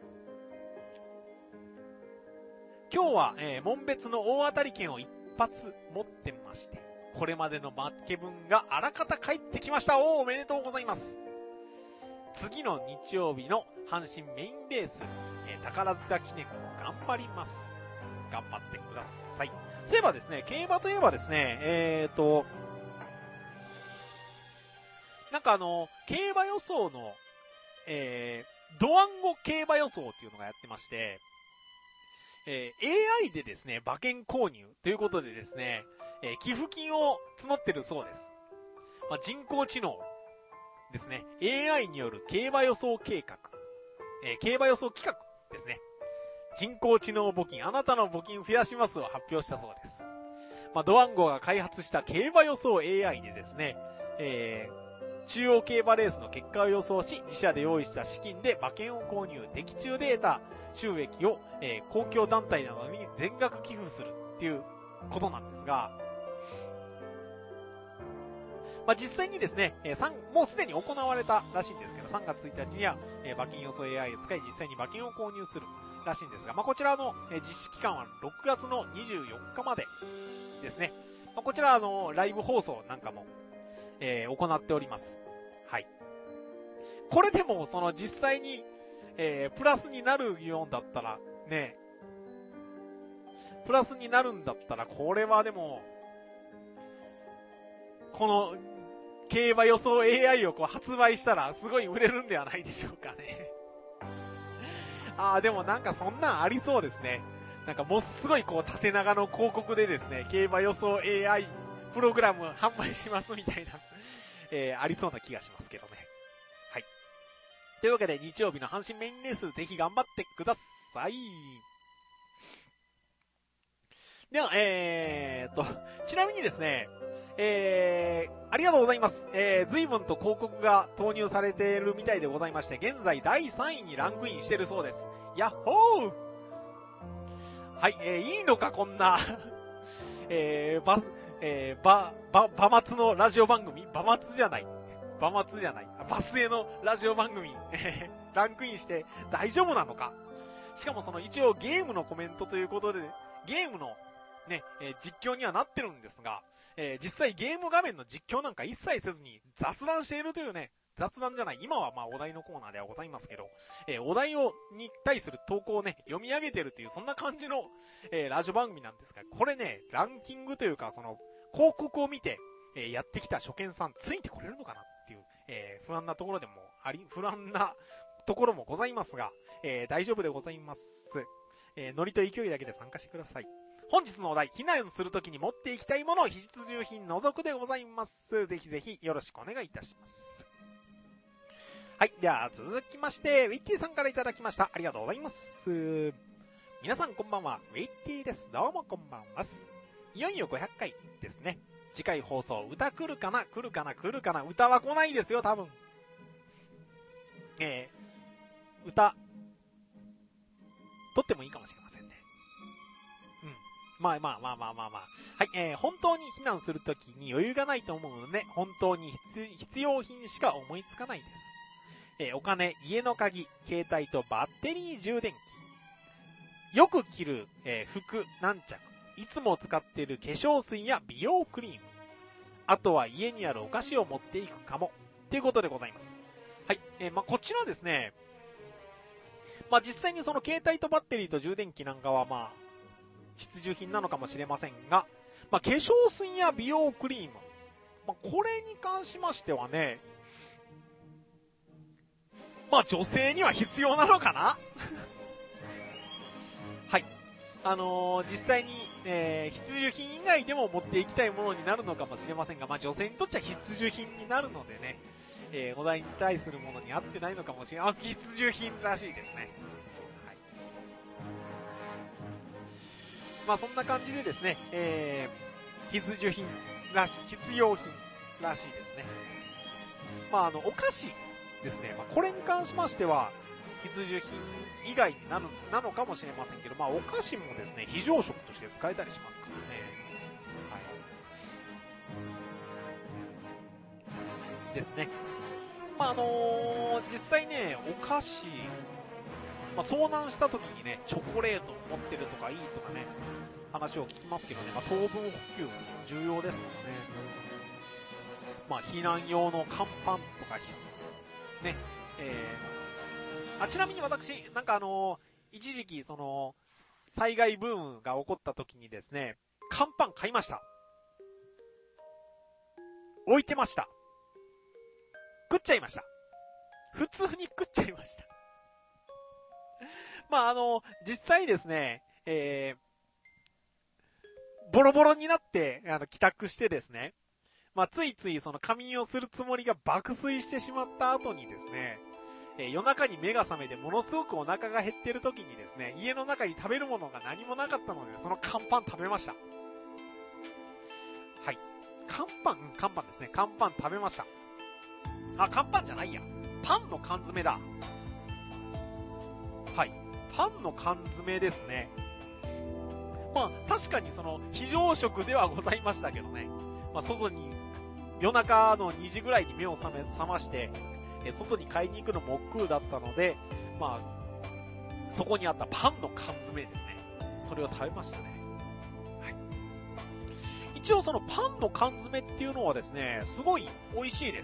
ー、今日は、えー、門別の大当たり券を一発持ってまして、これまでの負け分があらかた返ってきました。おー、おめでとうございます。次の日曜日の阪神メインレース、えー、宝塚記念も頑張ります。頑張ってください。そういえばですね、競馬といえばですね、えーと、なんかあの、競馬予想の、えー、ドワンゴ競馬予想っていうのがやってまして、えー、エーアイ でですね、馬券購入ということでですね、えー、寄付金を募ってるそうです。まあ、人工知能ですね、エーアイ による競馬予想計画、えー、競馬予想企画ですね。人工知能募金、あなたの募金増やしますを発表したそうです。まあ、ドワンゴが開発した競馬予想 エーアイ でですね、えー、中央競馬レースの結果を予想し、自社で用意した資金で馬券を購入、的中で得た収益を、えー、公共団体などに全額寄付するっていうことなんですが、まあ、実際にですね、えー、もうすでに行われたらしいんですけど、さんがつついたちには、えー、馬券予想 エーアイ を使い実際に馬券を購入するらしいんですが、まあ、こちらの、えー、実施期間はろくがつのにじゅうよっかまでですね。まあ、こちらあの、ライブ放送なんかも、えー、行っております。はい。これでも、その実際に、えー、プラスになるようだったら、ね、プラスになるんだったら、これはでも、この、競馬予想 エーアイ をこう発売したら、すごい売れるんではないでしょうかね。あー、でもなんかそんなんありそうですね。なんかもうすごいこう縦長の広告でですね、競馬予想 エーアイ プログラム販売しますみたいな、えー、ありそうな気がしますけどね。はい。というわけで日曜日の阪神メインレースぜひ頑張ってください。では、えーっと、ちなみにですね、えー、ありがとうございます。えー、随分と広告が投入されているみたいでございまして、現在だいさんいにランクインしているそうです。やっほーはい、えー、いいのか、こんな、えー、ば、えー、ば、ば、ばまつのラジオ番組ばまつじゃない。ばまつじゃない。バスへのラジオ番組、えー、ランクインして大丈夫なのか。しかもその一応ゲームのコメントということで、ゲームのね、えー、実況にはなってるんですが、えー、実際ゲーム画面の実況なんか一切せずに雑談しているというね、雑談じゃない、今はまあお題のコーナーではございますけど、えー、お題を、に対する投稿をね、読み上げてるという、そんな感じの、えー、ラジオ番組なんですが、これね、ランキングというか、その、広告を見て、えー、やってきた初見さん、ついてこれるのかなっていう、えー、不安なところでもあり、不安なところもございますが、えー、大丈夫でございます。えー、ノリと勢いだけで参加してください。本日のお題、避難するときに持っていきたいものを必需品除くでございます。ぜひぜひよろしくお願いいたします。はい。では、続きまして、ウィッティさんからいただきました。ありがとうございます。皆さんこんばんは。ウィッティです。どうもこんばんは。いよいよごひゃっかいですね。次回放送、歌来るかな来るかな来るかな歌は来ないですよ、多分。えー、歌、撮ってもいいかもしれませんね。うん。まあまあまあまあまあまあ。はい、えー、本当に避難するときに余裕がないと思うので、本当に 必, 必要品しか思いつかないです。えー、お金、家の鍵、携帯とバッテリー充電器。よく着る、えー、服、何着。いつも使っている化粧水や美容クリーム。あとは家にあるお菓子を持っていくかも。ということでございます。はい、えー、まあこちらですね。まあ実際にその携帯とバッテリーと充電器なんかはまあ、必需品なのかもしれませんが、まあ化粧水や美容クリーム。まあこれに関しましてはね、まあ女性には必要なのかなはい。あのー、実際に、えー、必需品以外でも持っていきたいものになるのかもしれませんが、まあ女性にとっちゃ必需品になるのでね、えー、お題に対するものに合ってないのかもしれない。あ、必需品らしいですね。はい。まあそんな感じでですね、えー、必需品らしい、必要品らしいですね。まああの、お菓子ですね。まあこれに関しましては、必需品以外になる、なのかもしれませんけど、まあお菓子もですね、非常食として使えたりしますからね。 ですね。まあ、あのー、実際ね、お菓子、まあ、遭難した時にね、チョコレートを持ってるとかいいとかね、話を聞きますけどね、まあ、糖分補給重要ですからね。まあ、避難用の乾パンとか、ね、えー、あ、ちなみに私、なんかあのー、一時期、その、災害ブームが起こった時にですね、乾パン買いました。置いてました。食っちゃいました。普通に食っちゃいました。まあ、あの、実際ですね、えー、ボロボロになって、あの、帰宅してですね、まあ、ついついその仮眠をするつもりが爆睡してしまった後にですね、えー、夜中に目が覚めてものすごくお腹が減ってる時にですね、家の中に食べるものが何もなかったので、その乾パン食べました。はい。乾パン、うん、乾パンですね。乾パン食べました。あ、乾パンじゃないや。パンの缶詰だ。はい。パンの缶詰ですね。まあ、確かにその、非常食ではございましたけどね。まあ、外に、夜中のにじぐらいに目を覚め、覚まして、え、外に買いに行くのも億劫だったので、まあ、そこにあったパンの缶詰ですね。それを食べましたね。はい。一応そのパンの缶詰っていうのはですね、すごい美味しいです。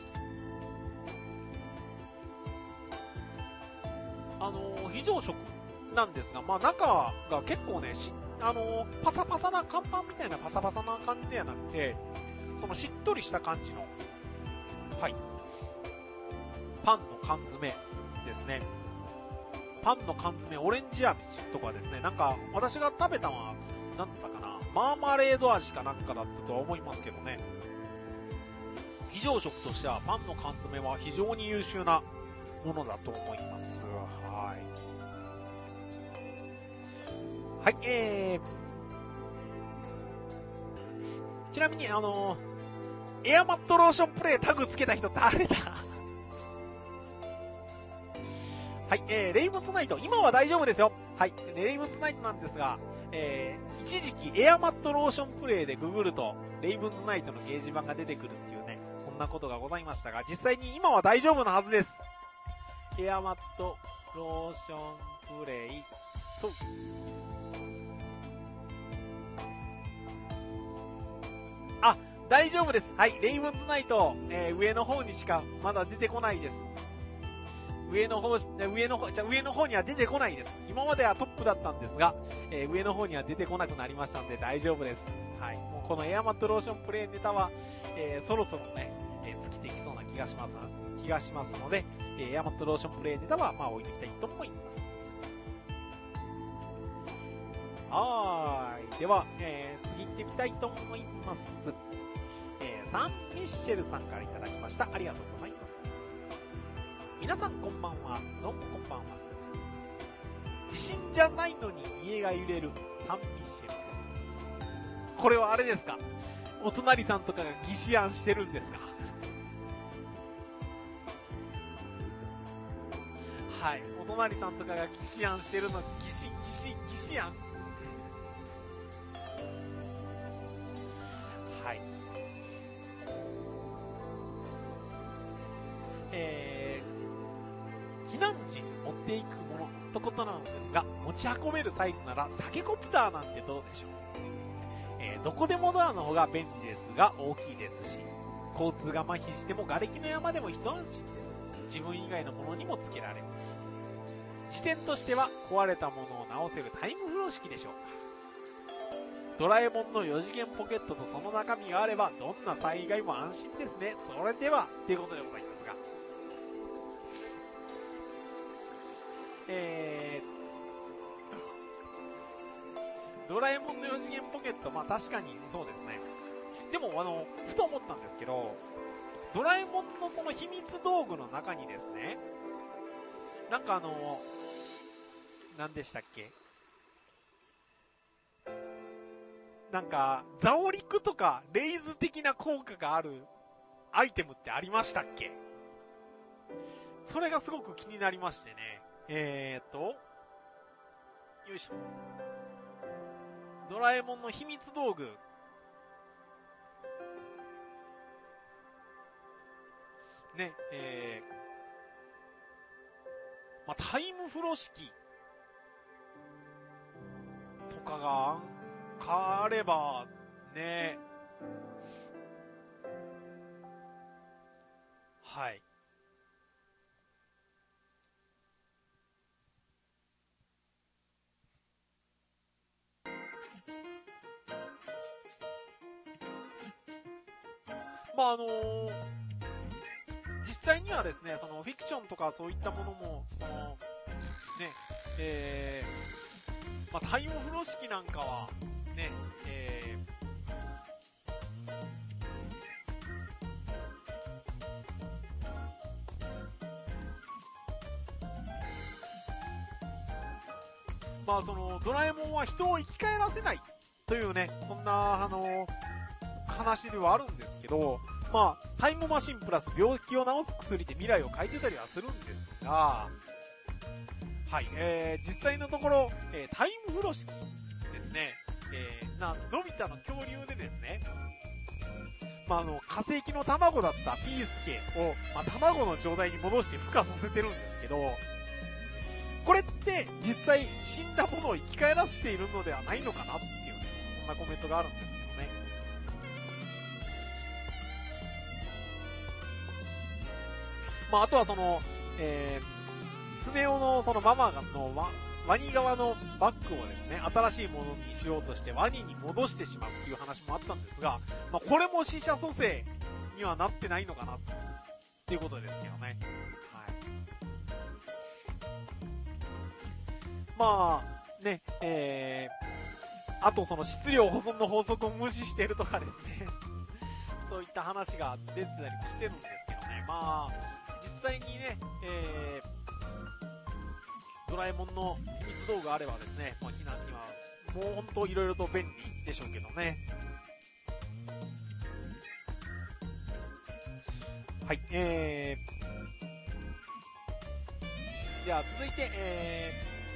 あのー、非常食なんですが、まあ中が結構ね、し、あのー、パサパサな乾パンみたいなパサパサな感じではなくて、そのしっとりした感じの、はい、パンの缶詰ですね。パンの缶詰、オレンジ味とかですね、なんか私が食べたのは、なんだったかな、マーマレード味かなんかだったとは思いますけどね。非常食としてはパンの缶詰は非常に優秀なものだと思います。はい。はい、えー、ちなみにあのー、エアマットローションプレイタグつけた人誰だはい、えー、レイブンズナイト、今は大丈夫ですよ。はい、レイブンズナイトなんですが、えー、一時期エアマットローションプレイでググると、レイブンズナイトの掲示板が出てくるっていうね、そんなことがございましたが、実際に今は大丈夫なはずです。エアマットローションプレイと、あ、大丈夫です。はい、レイブンズナイト、えー、上の方にしかまだ出てこないです。上の方、上の方、じゃ上の方には出てこないです。今まではトップだったんですが、えー、上の方には出てこなくなりましたので大丈夫です。はい。もうこのエアマットローションプレイネタは、えー、そろそろね、えー、尽きてきそうな気がします、気がしますので、えー、エアマットローションプレイネタは、まあ置いておきたいと思います。はーい。では、えー、次行ってみたいと思います。えー、サンミッシェルさんからいただきました。ありがとうございます。皆さんこんばんは。どうもこんばんは。地震じゃないのに家が揺れるサンミッシェルです。これはあれですか？お隣さんとかが疑似案してるんですか？はい。お隣さんとかが疑似案してるの、疑似、疑似、疑似案はい。えー、避難時に持っていくものとことなのですが、持ち運べるサイズならタケコプターなんてどうでしょう。えー、どこでもドアの方が便利ですが大きいですし、交通が麻痺しても瓦礫の山でも一安心です。自分以外のものにもつけられます。視点としては壊れたものを直せるタイム風呂式でしょうか。ドラえもんのよ次元ポケットとその中身があればどんな災害も安心ですね。それではということでございますが、えー、ドラえもんのよ次元ポケット、まあ確かにそうですね。でもあのふと思ったんですけど、ドラえもんのその秘密道具の中にですね、なんかあの何でしたっけ、なんかザオリクとかレイズ的な効果があるアイテムってありましたっけ？それがすごく気になりましてね。えーっとよいしょ、ドラえもんの秘密道具、 ね、えー、まあ、タイム風呂敷とかが変われば、ね、はい。まあ、あのー、実際にはですね、そのフィクションとかそういったものも、その、ね、えー、まあ、タイム風呂敷なんかは、ね、えー、まあ、その、ドラえもんは人を生き返らせないというね、そんな、あのー、話ではあるんですけど、まあ、タイムマシンプラス病気を治す薬で未来を変えてたりはするんですが、はい、えー、実際のところ、えー、タイム風呂敷ですね、えー、な、のび太の恐竜でですね、まあ、あの、化石の卵だったピースケを、まあ、卵の状態に戻して孵化させてるんですけど、これって実際死んだものを生き返らせているのではないのかなっていうね、そんなコメントがあるんですけどね。まあ、あとはその、えー、スネ夫のそのママのワワニ側のバッグをですね、新しいものにしようとしてワニに戻してしまうっていう話もあったんですが、まあ、これも死者蘇生にはなってないのかなっていうことですけどね。はい。まあ、ね、えー、あとその質量保存の法則を無視してるとかですね。そういった話が出てたりもしてるんですけどね。まあ、実際にね、えー、ドラえもんの秘密道具あればですね、もう避難にはもうほんといろいろと便利でしょうけどね。はい、えー、では続いて、え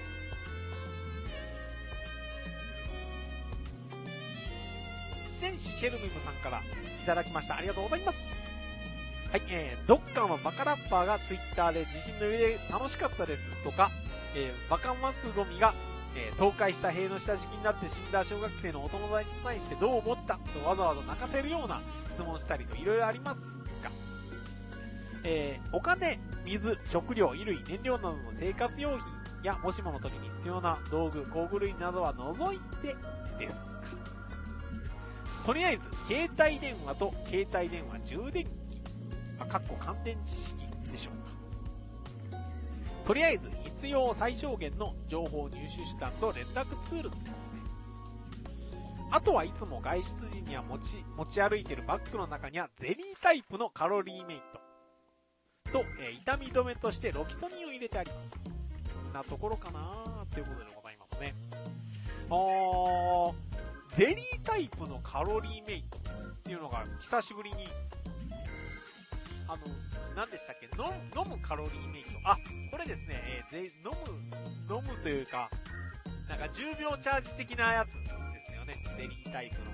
ー、戦士チェルミムさんからいただきました。ありがとうございます。はい、えー、どっかのバカラッパーがツイッターで地震の揺れ楽しかったですとか、えー、バカマスゴミが、えー、倒壊した塀の下敷きになって死んだ小学生のお友達に対してどう思ったとわざわざ泣かせるような質問したりといろいろありますが、えー、お金、水、食料、衣類、燃料などの生活用品やもしもの時に必要な道具、工具類などは除いてですが、とりあえず携帯電話と携帯電話充電器、まあ、かっこ乾電池式でしょうか。とりあえず必要最小限の情報入手手段と連絡ツールってことで、あとはいつも外出時には持ち持ち歩いているバッグの中にはゼリータイプのカロリーメイトと、えー、痛み止めとしてロキソニンを入れてあります。なところかなーということでございますね。あー、ゼリータイプのカロリーメイトっていうのが久しぶりに、あの、何でしたっけ、飲む、飲むカロリーメイト。あ、これですね、えー、ぜ飲む、飲むというか、なんかじゅうびょうチャージ的なやつですよね、ゼリータイプの。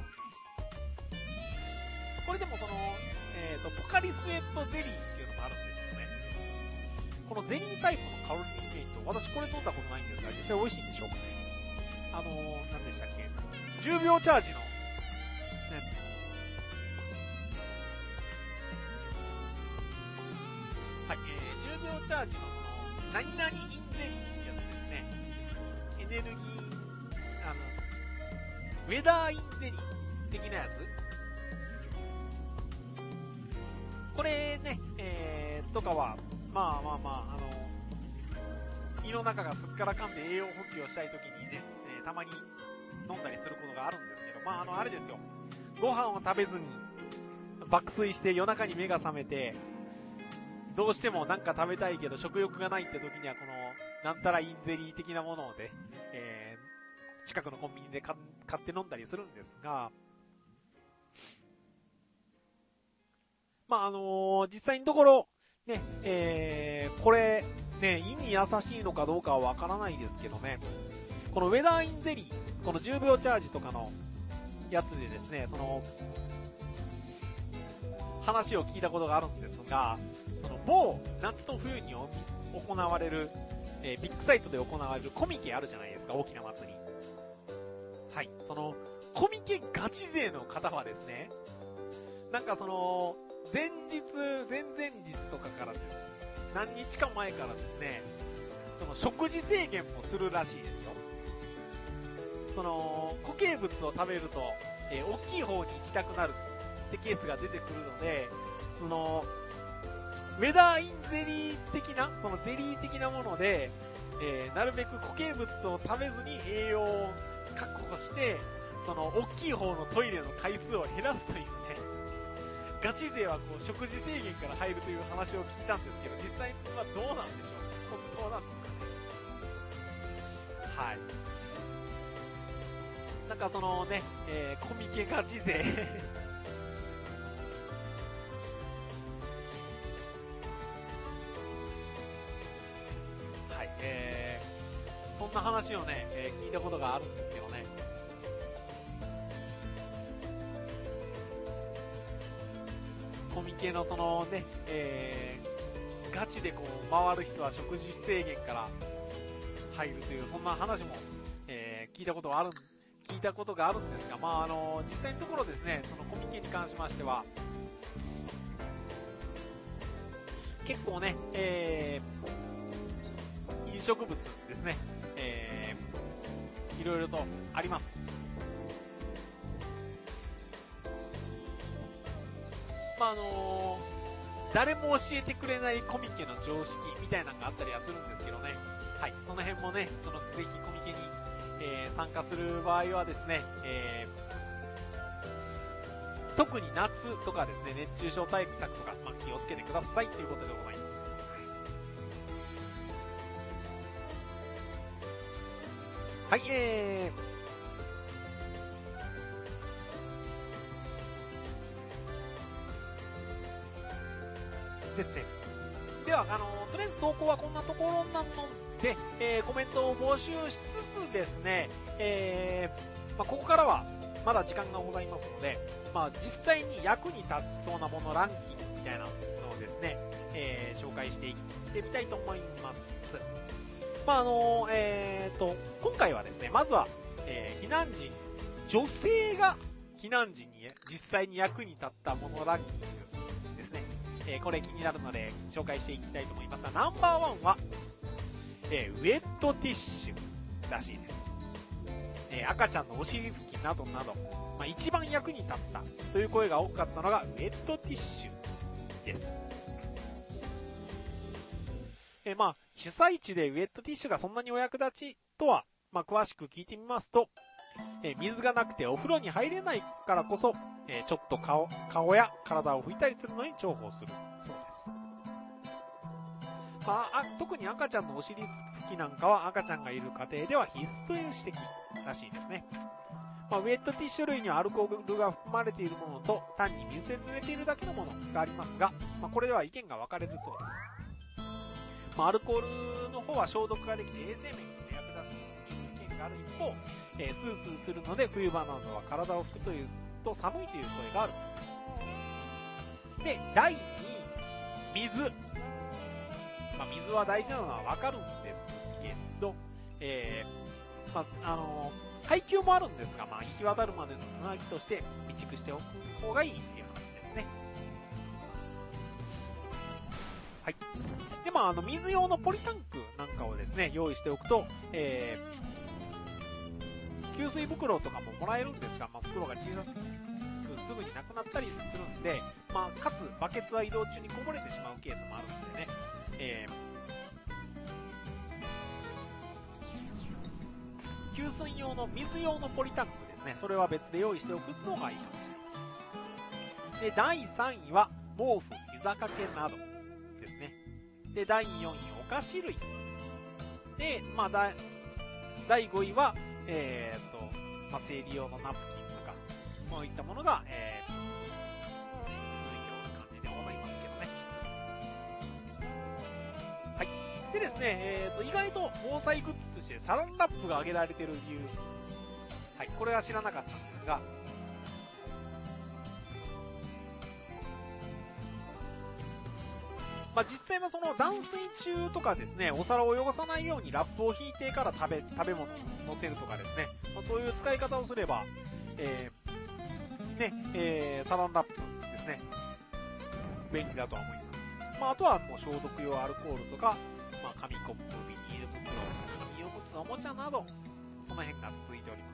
これでもその、えっと、ポカリスエットゼリーっていうのもあるんですよね。このゼリータイプのカロリーメイト、私これ飲んだことないんですが、実際美味しいんでしょうかね。あのー、何でしたっけ、じゅうびょうチャージの、ね、はい、えー、じゅうびょうチャージのその、何々インゼリーってやつですね。エネルギー、あの、ウェダーインゼリー的なやつ、これね、えー、とかは、まあまあまあ、あの、胃の中がすっからかんで栄養補給をしたいときにね、えー、たまに飲んだりすることがあるんですけど、まああの、あれですよ。ご飯を食べずに、爆睡して夜中に目が覚めて、どうしてもなんか食べたいけど食欲がないって時にはこの、なんたらインゼリー的なものをね、えー、近くのコンビニで買って飲んだりするんですが、まああのー、実際のところ、ね、えー、これ、ね、胃に優しいのかどうかはわからないですけどね、このウェダーインゼリー、このじゅうびょうチャージとかのやつでですね、その、話を聞いたことがあるんですが、そその某夏と冬に行われる、えー、ビッグサイトで行われるコミケあるじゃないですか、大きな祭り。はい、そのコミケガチ勢の方はですね、なんかその前日、前々日とかから何日か前からですね、その食事制限もするらしいですよ。その固形物を食べると、えー、大きい方に行きたくなるってケースが出てくるので、そのウェダーインゼリー的な、そのゼリー的なもので、えー、なるべく固形物を食べずに栄養を確保して、その大きい方のトイレの回数を減らすというね、ガチ勢はこう食事制限から入るという話を聞いたんですけど、実際はどうなんでしょう、本当なんですかね。はい。なんかそのね、えー、コミケガチ勢はい、えー、そんな話をね、えー、聞いたことがあるんですけどね。コミケのそのね、えー、ガチでこう回る人は食事制限から入るという、そんな話も、えー、聞いたことがある、聞いたことがあるんですが、まああの、実際のところですね、そのコミケに関しましては、結構ね、えー、飲食物ですね、えー、いろいろとあります。まああのー、誰も教えてくれないコミケの常識みたいなのがあったりはするんですけどね。はい、その辺もね、そのぜひコミケに、えー、参加する場合はですね、えー、特に夏とかですね、熱中症対策とか、まあ、気をつけてくださいということでございます。はい、えー、ですね。では、あの、とりあえず投稿はこんなところなので、えー、コメントを募集しつつですね、えー、まあ、ここからはまだ時間がございますので、まあ、実際に役に立ちそうなものランキングみたいなのをですね、えー、紹介していってみたいと思います。まあ、あの、えーと、今回はですね、まずは、えー、避難時、女性が避難時に実際に役に立ったものランキングですね。えー、これ気になるので紹介していきたいと思いますが、ナンバーワンは、えー、ウェットティッシュらしいです。えー、赤ちゃんのお尻拭きなどなど、まあ、一番役に立ったという声が多かったのがウェットティッシュです。えー、まあ、被災地でウェットティッシュがそんなにお役立ちとは、まあ、詳しく聞いてみますと、えー、水がなくてお風呂に入れないからこそ、えー、ちょっと顔、顔や体を拭いたりするのに重宝するそうです。まあ、あ特に赤ちゃんのお尻拭きなんかは赤ちゃんがいる家庭では必須という指摘らしいですね。まあ、ウェットティッシュ類にはアルコールが含まれているものと単に水で濡れているだけのものがありますが、まあ、これでは意見が分かれるそうです。まあ、アルコールの方は消毒ができて衛生面に役立つという意見がある一方、えー、スースーするので冬場などは体を拭くというと寒いという声があるそうです。で、だいにい、水。まあ、水は大事なのはわかるんですけど、えー、まあ、あのー、配給もあるんですが、まあ、行き渡るまでのつなぎとして備蓄しておく方がいいっていう話ですね。はい。で、まあ、あの、水用のポリタンクなんかをですね、用意しておくと、えー、給水袋とかももらえるんですが、まあ、袋が小さすぎてすぐになくなったりするんで、まあ、かつバケツは移動中にこぼれてしまうケースもあるんでね、えー、給水用の水用のポリタンクですね、それは別で用意しておくのがいいかもしれません。で、だいさんいは毛布、膝掛けなどですね。で、だいよんいお菓子類。で、まあ、だだいごいは、えー、っと、まあ、生理用のナプキンとか、こういったものが、えー、続いておる感じでございますけどね。はい。でですね、えー、と、意外と防災グッズとしてサランラップが挙げられている理由。はい、これは知らなかったんですが、 まあ、実際はその断水中とかですね、お皿を汚さないようにラップを引いてから食べ、食べ物を乗せるとかですね、まあ、そういう使い方をすれば、えー、ね、えー、サランラップですね、便利だとは思います。まあ、あとはもう消毒用アルコールとか、まあ、紙コップ、ビニール袋、紙おむつ、おもちゃなど、その辺が続いております。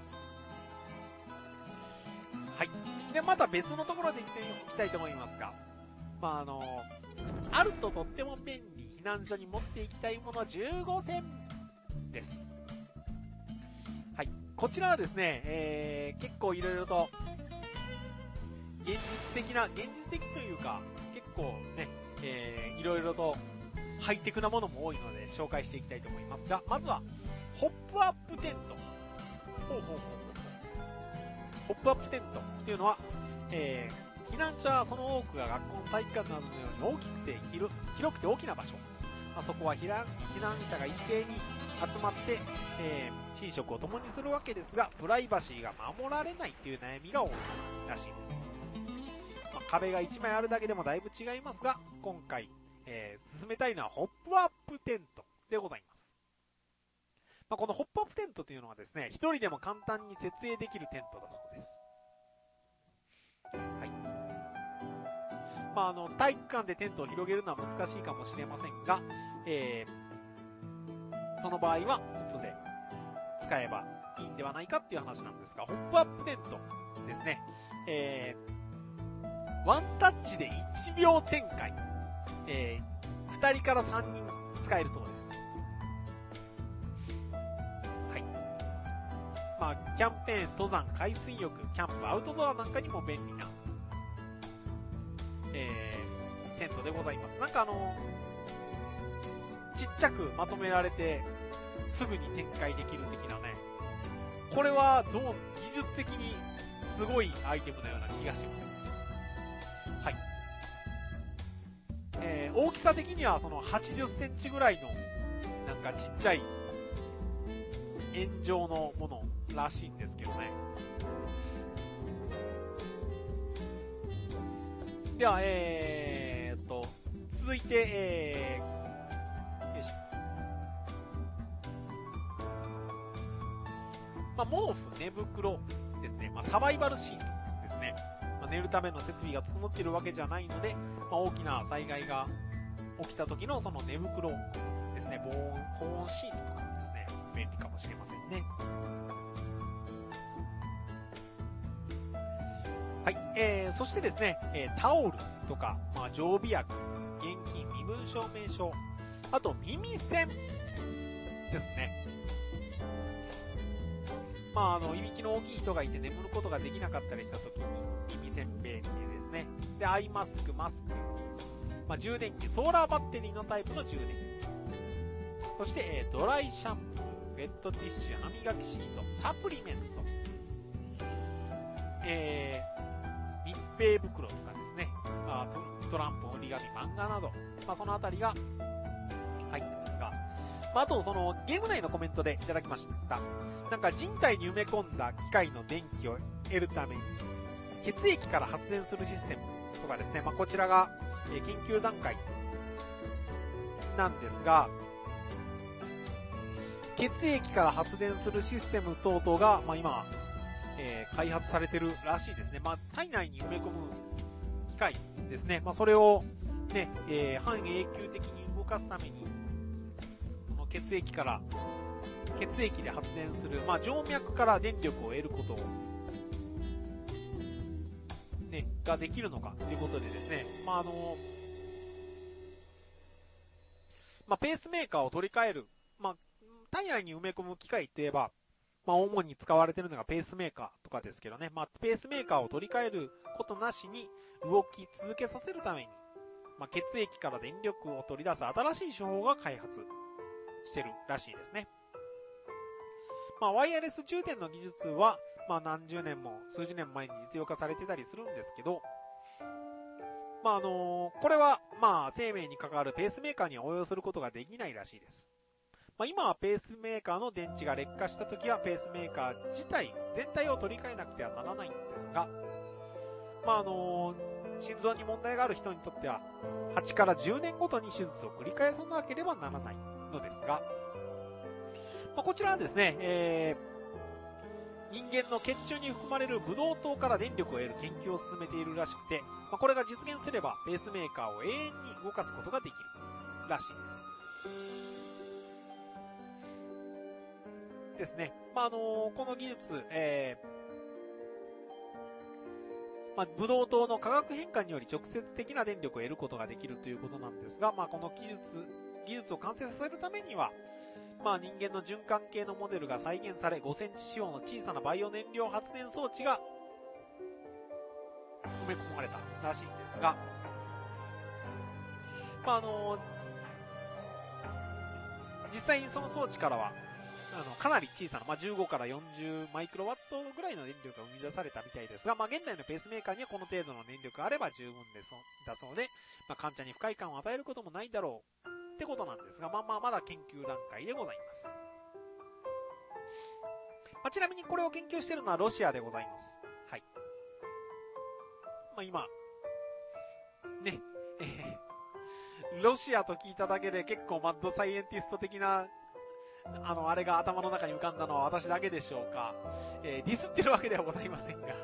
はい。で、また別のところで行っておきたいと思いますが、まあ、あの、あるととっても便利、避難所に持っていきたいものじゅうごせんです。はい。こちらはですね、えー、結構いろいろと、現実的な、現実的というか、結構ね、えー、いろいろとハイテクなものも多いので紹介していきたいと思いますが、まずは、ホップアップテント。ほうほうほうほう。ホップアップテントっていうのは、えー、避難者はその多くが学校の体育館などのように大きくて広、広くて大きな場所。まあ、そこは避難、避難者が一斉に集まって、えー、寝食を共にするわけですが、プライバシーが守られないっていう悩みが多いらしいです。まあ、壁がいちまいあるだけでもだいぶ違いますが、今回、えー、進めたいのはホップアップテントでございます。まあ、このホップアップテントというのはですね、一人でも簡単に設営できるテントだそうです。はい。まあ、あの、体育館でテントを広げるのは難しいかもしれませんが、えー、その場合は外で使えばいいんではないかっていう話なんですが、ホップアップテントですね。えー、ワンタッチでいちびょう展開。えー、ふたりからさんにん使えるそうです。はい。まあ、キャンペーン、登山、海水浴、キャンプ、アウトドアなんかにも便利な、えー、テントでございます。なんかあの、ちっちゃくまとめられて、すぐに展開できる的なね。これは、どう、技術的にすごいアイテムのような気がします。はい。えー、大きさ的にはそのはちじゅっセンチぐらいの、なんかちっちゃい、円状のものらしいんですけどね。では、えーっと、続いて、えー、よいしょ。まあ、毛布、寝袋ですね。まあ、サバイバルシートですね。まあ、寝るための設備が整っているわけじゃないので、まあ、大きな災害が起きた時のその寝袋ですね。防音、保温シートとかですね。便利かもしれませんね。はい。えー、そしてですね、えー、タオルとか、まあ、常備薬、現金、身分証明書、あと耳栓ですね。まあ、あの、いびきの大きい人がいて眠ることができなかったりした時に、耳栓便利ですね。で、アイマスク、マスク、まあ、充電器、ソーラーバッテリーのタイプの充電器。そして、えー、ドライシャンプー、ウェットティッシュ、歯磨きシート、サプリメント、えー、密閉袋とかですね、あト, トランプ、折り紙、漫画など、まあ、そのあたりが入ってますが、まあ、あと、その、ゲーム内のコメントでいただきました。なんか人体に埋め込んだ機械の電気を得るために、血液から発電するシステムとかですね、まあ、こちらが、えー、研究段階なんですが、血液から発電するシステム等々が、まあ、今、えー、開発されてるらしいですね。まあ、体内に埋め込む機械ですね。まあ、それをね、えー、半永久的に動かすために、この血液から、血液で発電する、まあ、静脈から電力を得ることを、ね、ができるのかということでですね、まあ、あの、まあ、ペースメーカーを取り替える、まあ、体内に埋め込む機械といえば、まあ、主に使われているのがペースメーカーとかですけどね、まあ、ペースメーカーを取り替えることなしに動き続けさせるために、まあ、血液から電力を取り出す新しい手法が開発してるらしいですね。まあ、ワイヤレス充電の技術は、まあ、何十年も数十年前に実用化されてたりするんですけど、まあ、あのー、これは、まあ、生命に関わるペースメーカーには応用することができないらしいです。まあ、今はペースメーカーの電池が劣化した時はペースメーカー自体全体を取り替えなくてはならないんですが、まあ、あのー、 心臓に問題がある人にとっては、はちからじゅうねんごとに手術を繰り返さなければならないのですが、まあ、こちらはですね、えー、人間の血中に含まれるブドウ糖から電力を得る研究を進めているらしくて、まあ、これが実現すればペースメーカーを永遠に動かすことができるらしいです。ですね。まあ、あのー、この技術、えー、まあ、ブドウ糖の化学変化により直接的な電力を得ることができるということなんですが、まあ、この技術、技術を完成させるためには、まあ、人間の循環系のモデルが再現され、ごセンチ四方の小さなバイオ燃料発電装置が埋め込まれたらしいんですが、まあ、あのー、実際にその装置からは、あの、かなり小さな、まあ、じゅうごからよんじゅうマイクロワットぐらいの電力が生み出されたみたいですが、まあ、現代のペースメーカーにはこの程度の燃力があれば十分でそだそうで、まあ、患者に不快感を与えることもないだろうってことなんですが、まあまあまだ研究段階でございます。まあ、ちなみにこれを研究しているのはロシアでございます。はい。まあ、今、ね、えー、ロシアと聞いただけで結構マッドサイエンティスト的なあの、あれが頭の中に浮かんだのは私だけでしょうか。えー、ディスってるわけではございませんが。はい。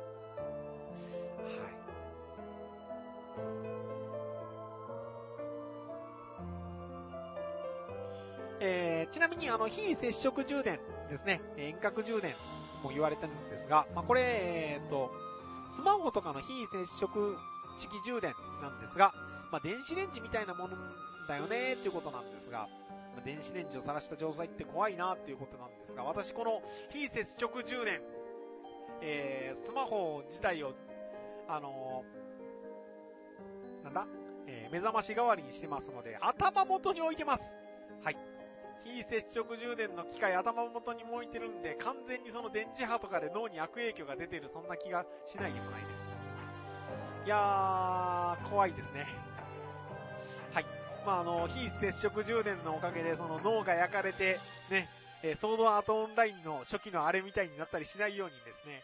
えー、ちなみに、あの、非接触充電ですね。遠隔充電も言われてるんですが、まあ、これ、えーと、スマホとかの非接触式充電なんですが、まあ、電子レンジみたいなものだよねっていうことなんですが、電子レンジをさらした状態って怖いなっていうことなんですが、私この非接触充電、えー、スマホ自体を、あのー、なんだ、えー、目覚まし代わりにしてますので、頭元に置いてます。はい。非接触充電の機械頭元に置いてるんで、完全にその電磁波とかで脳に悪影響が出てる、そんな気がしないでもないです。いやー、怖いですね。はい。まあ、あの、非接触充電のおかげで、その脳が焼かれて、ね、えー、ソードアートオンラインの初期のあれみたいになったりしないようにですね、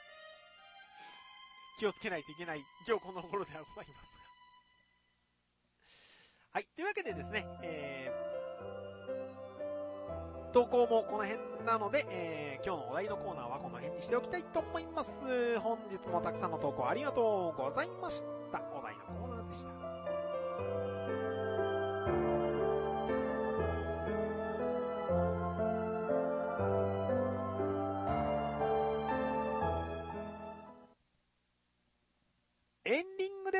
気をつけないといけない、今日この頃ではございますが。はい、というわけでですね、えー、投稿もこの辺なので、えー、今日のお題のコーナーはこの辺にしておきたいと思います。本日もたくさんの投稿ありがとうございました。お題のコーナーでした。エンディングです。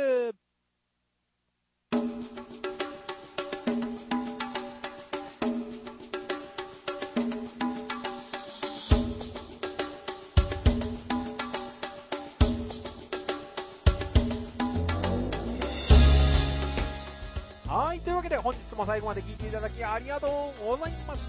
はい、というわけで本日も最後まで聞いていただきありがとうございました。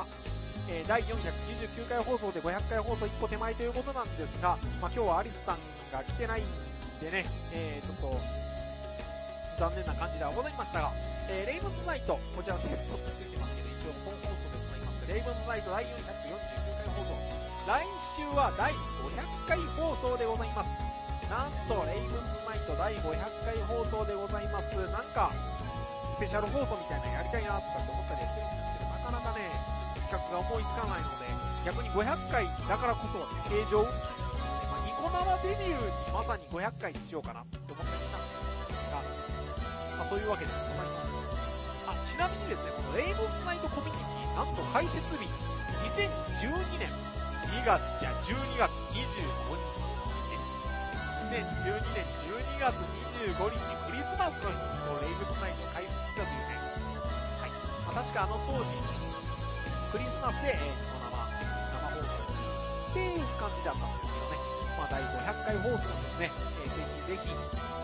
えー、だいよんひゃくきゅうじゅうきゅうかい放送でごひゃっかい放送一歩手前ということなんですが、まあ、今日はアリスさんが来てないんでね、えー、ちょっと残念な感じではございましたが、えー、レイブンズナイト、こちらテストってついてますけど、一応本放送でございます。レイブンズナイトだいよんひゃくよんじゅうきゅうかい放送。来週はだいごひゃっかい放送でございます。なんと、レイブンズナイトだいごひゃっかい放送でございます。なんか、スペシャル放送みたいなのやりたいなとかって思ったりやってるんですけど、なかなかね、企画が思いつかないので、逆にごひゃっかいだからこそ平常運転ですね。まあ、ニコ生デビューにまさにごひゃっかいにしようかなって思ったりしたんですが、まあ、そういうわけでございます。あ、ちなみにですね、このレイブンズナイトコミュニティ、なんと開設日、にせんじゅうにねんにがつ、いや、じゅうにがつにじゅうごにちです。にせんじゅうにねんじゅうにがつにじゅうごにち、クリスマスの日にこうレイブンズナイトを開設したというね。はい。まあ、確かあの当時、クリスマスで、えー、この生、生放送っていう感じだったんですけどね。まあ、だいごひゃっかい放送ですね。えー、ぜひぜひ、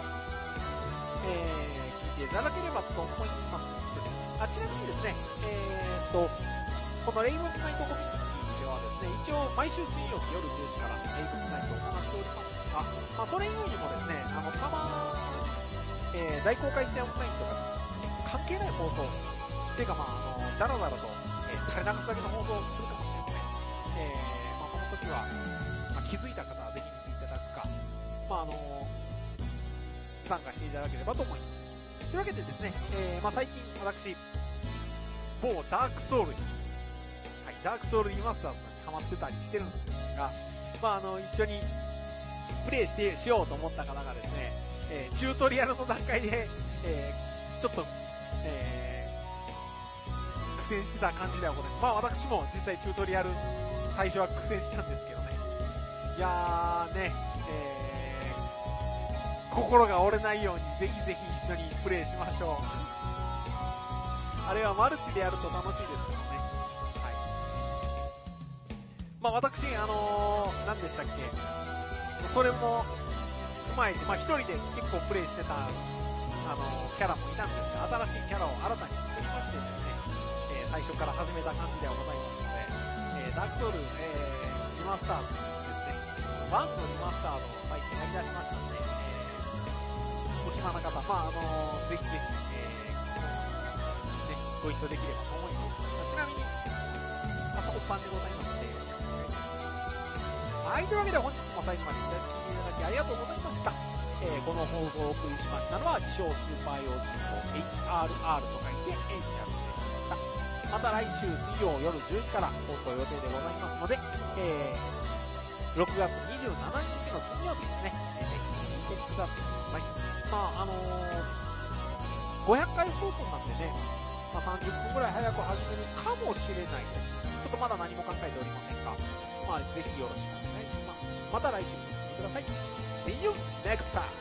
えー、聞いていただければと思います。あ、ちなみにですね、えーっと、このレイブンズナイトコミュニティではですね、一応毎週水曜日夜じゅうじからレイブンズナイトを行っておりますが、まあ、それ以外にもですね、あの、たまに、えー、大公開してオンラインとか関係ない放送っていうか、まあ、あの、だらだらと、えー、垂れ流すだけの放送をするかもしれません。えー、まあ、その時は、まあ、気づいた方はぜひ見ていただくか、まあ、あの、 参加していただければと思います。というわけでですね、えー、まあ最近私、某ダークソウルに、はい、ダークソウルリマスターズにハマってたりしてるんですが、まああの、一緒にプレイして、しようと思った方がですね、えー、チュートリアルの段階で、えー、ちょっと、えー、苦戦してた感じではございます。まあ私も実際チュートリアル、最初は苦戦したんですけどね。いやーね、えー、心が折れないようにぜひぜひ一緒にプレイしましょう。あれはマルチでやると楽しいですけどね。はい。まあ私、あのー、何でしたっけ、それも、踏まえて、まあ一人で結構プレイしてた、あのー、キャラもいたんですが、新しいキャラを新たに作りましてですね、えー、最初から始めた感じではございますので、えー、ダークソウル、えー、リマスターズですね、ワンのリマスターズを最近やり出しましたので、えー、お暇な方、まああのー、ぜひぜひ、えー、ね、ご一緒できればと思います。ちなみに、朝おっぱんでございまして、はい、というわけで本日も最後までいただきいただきありがとうございました。えー、この放送をお送りしましたのは、自称スーパー用心の エイチアールアール と書いて エイチアール でした。また来週水曜夜じゅうじから放送予定でございますので、えー、ろくがつにじゅうしちにちの金曜日ですね、えー、ぜひ見てください。まあ、あのー、ごひゃっかい放送なんでね、まあ、さんじゅっぷんくらい早く始めるかもしれないです。ちょっとまだ何も考えておりませんが、まあ、ぜひよろしくお願いします。また来週も見てください。See you next time!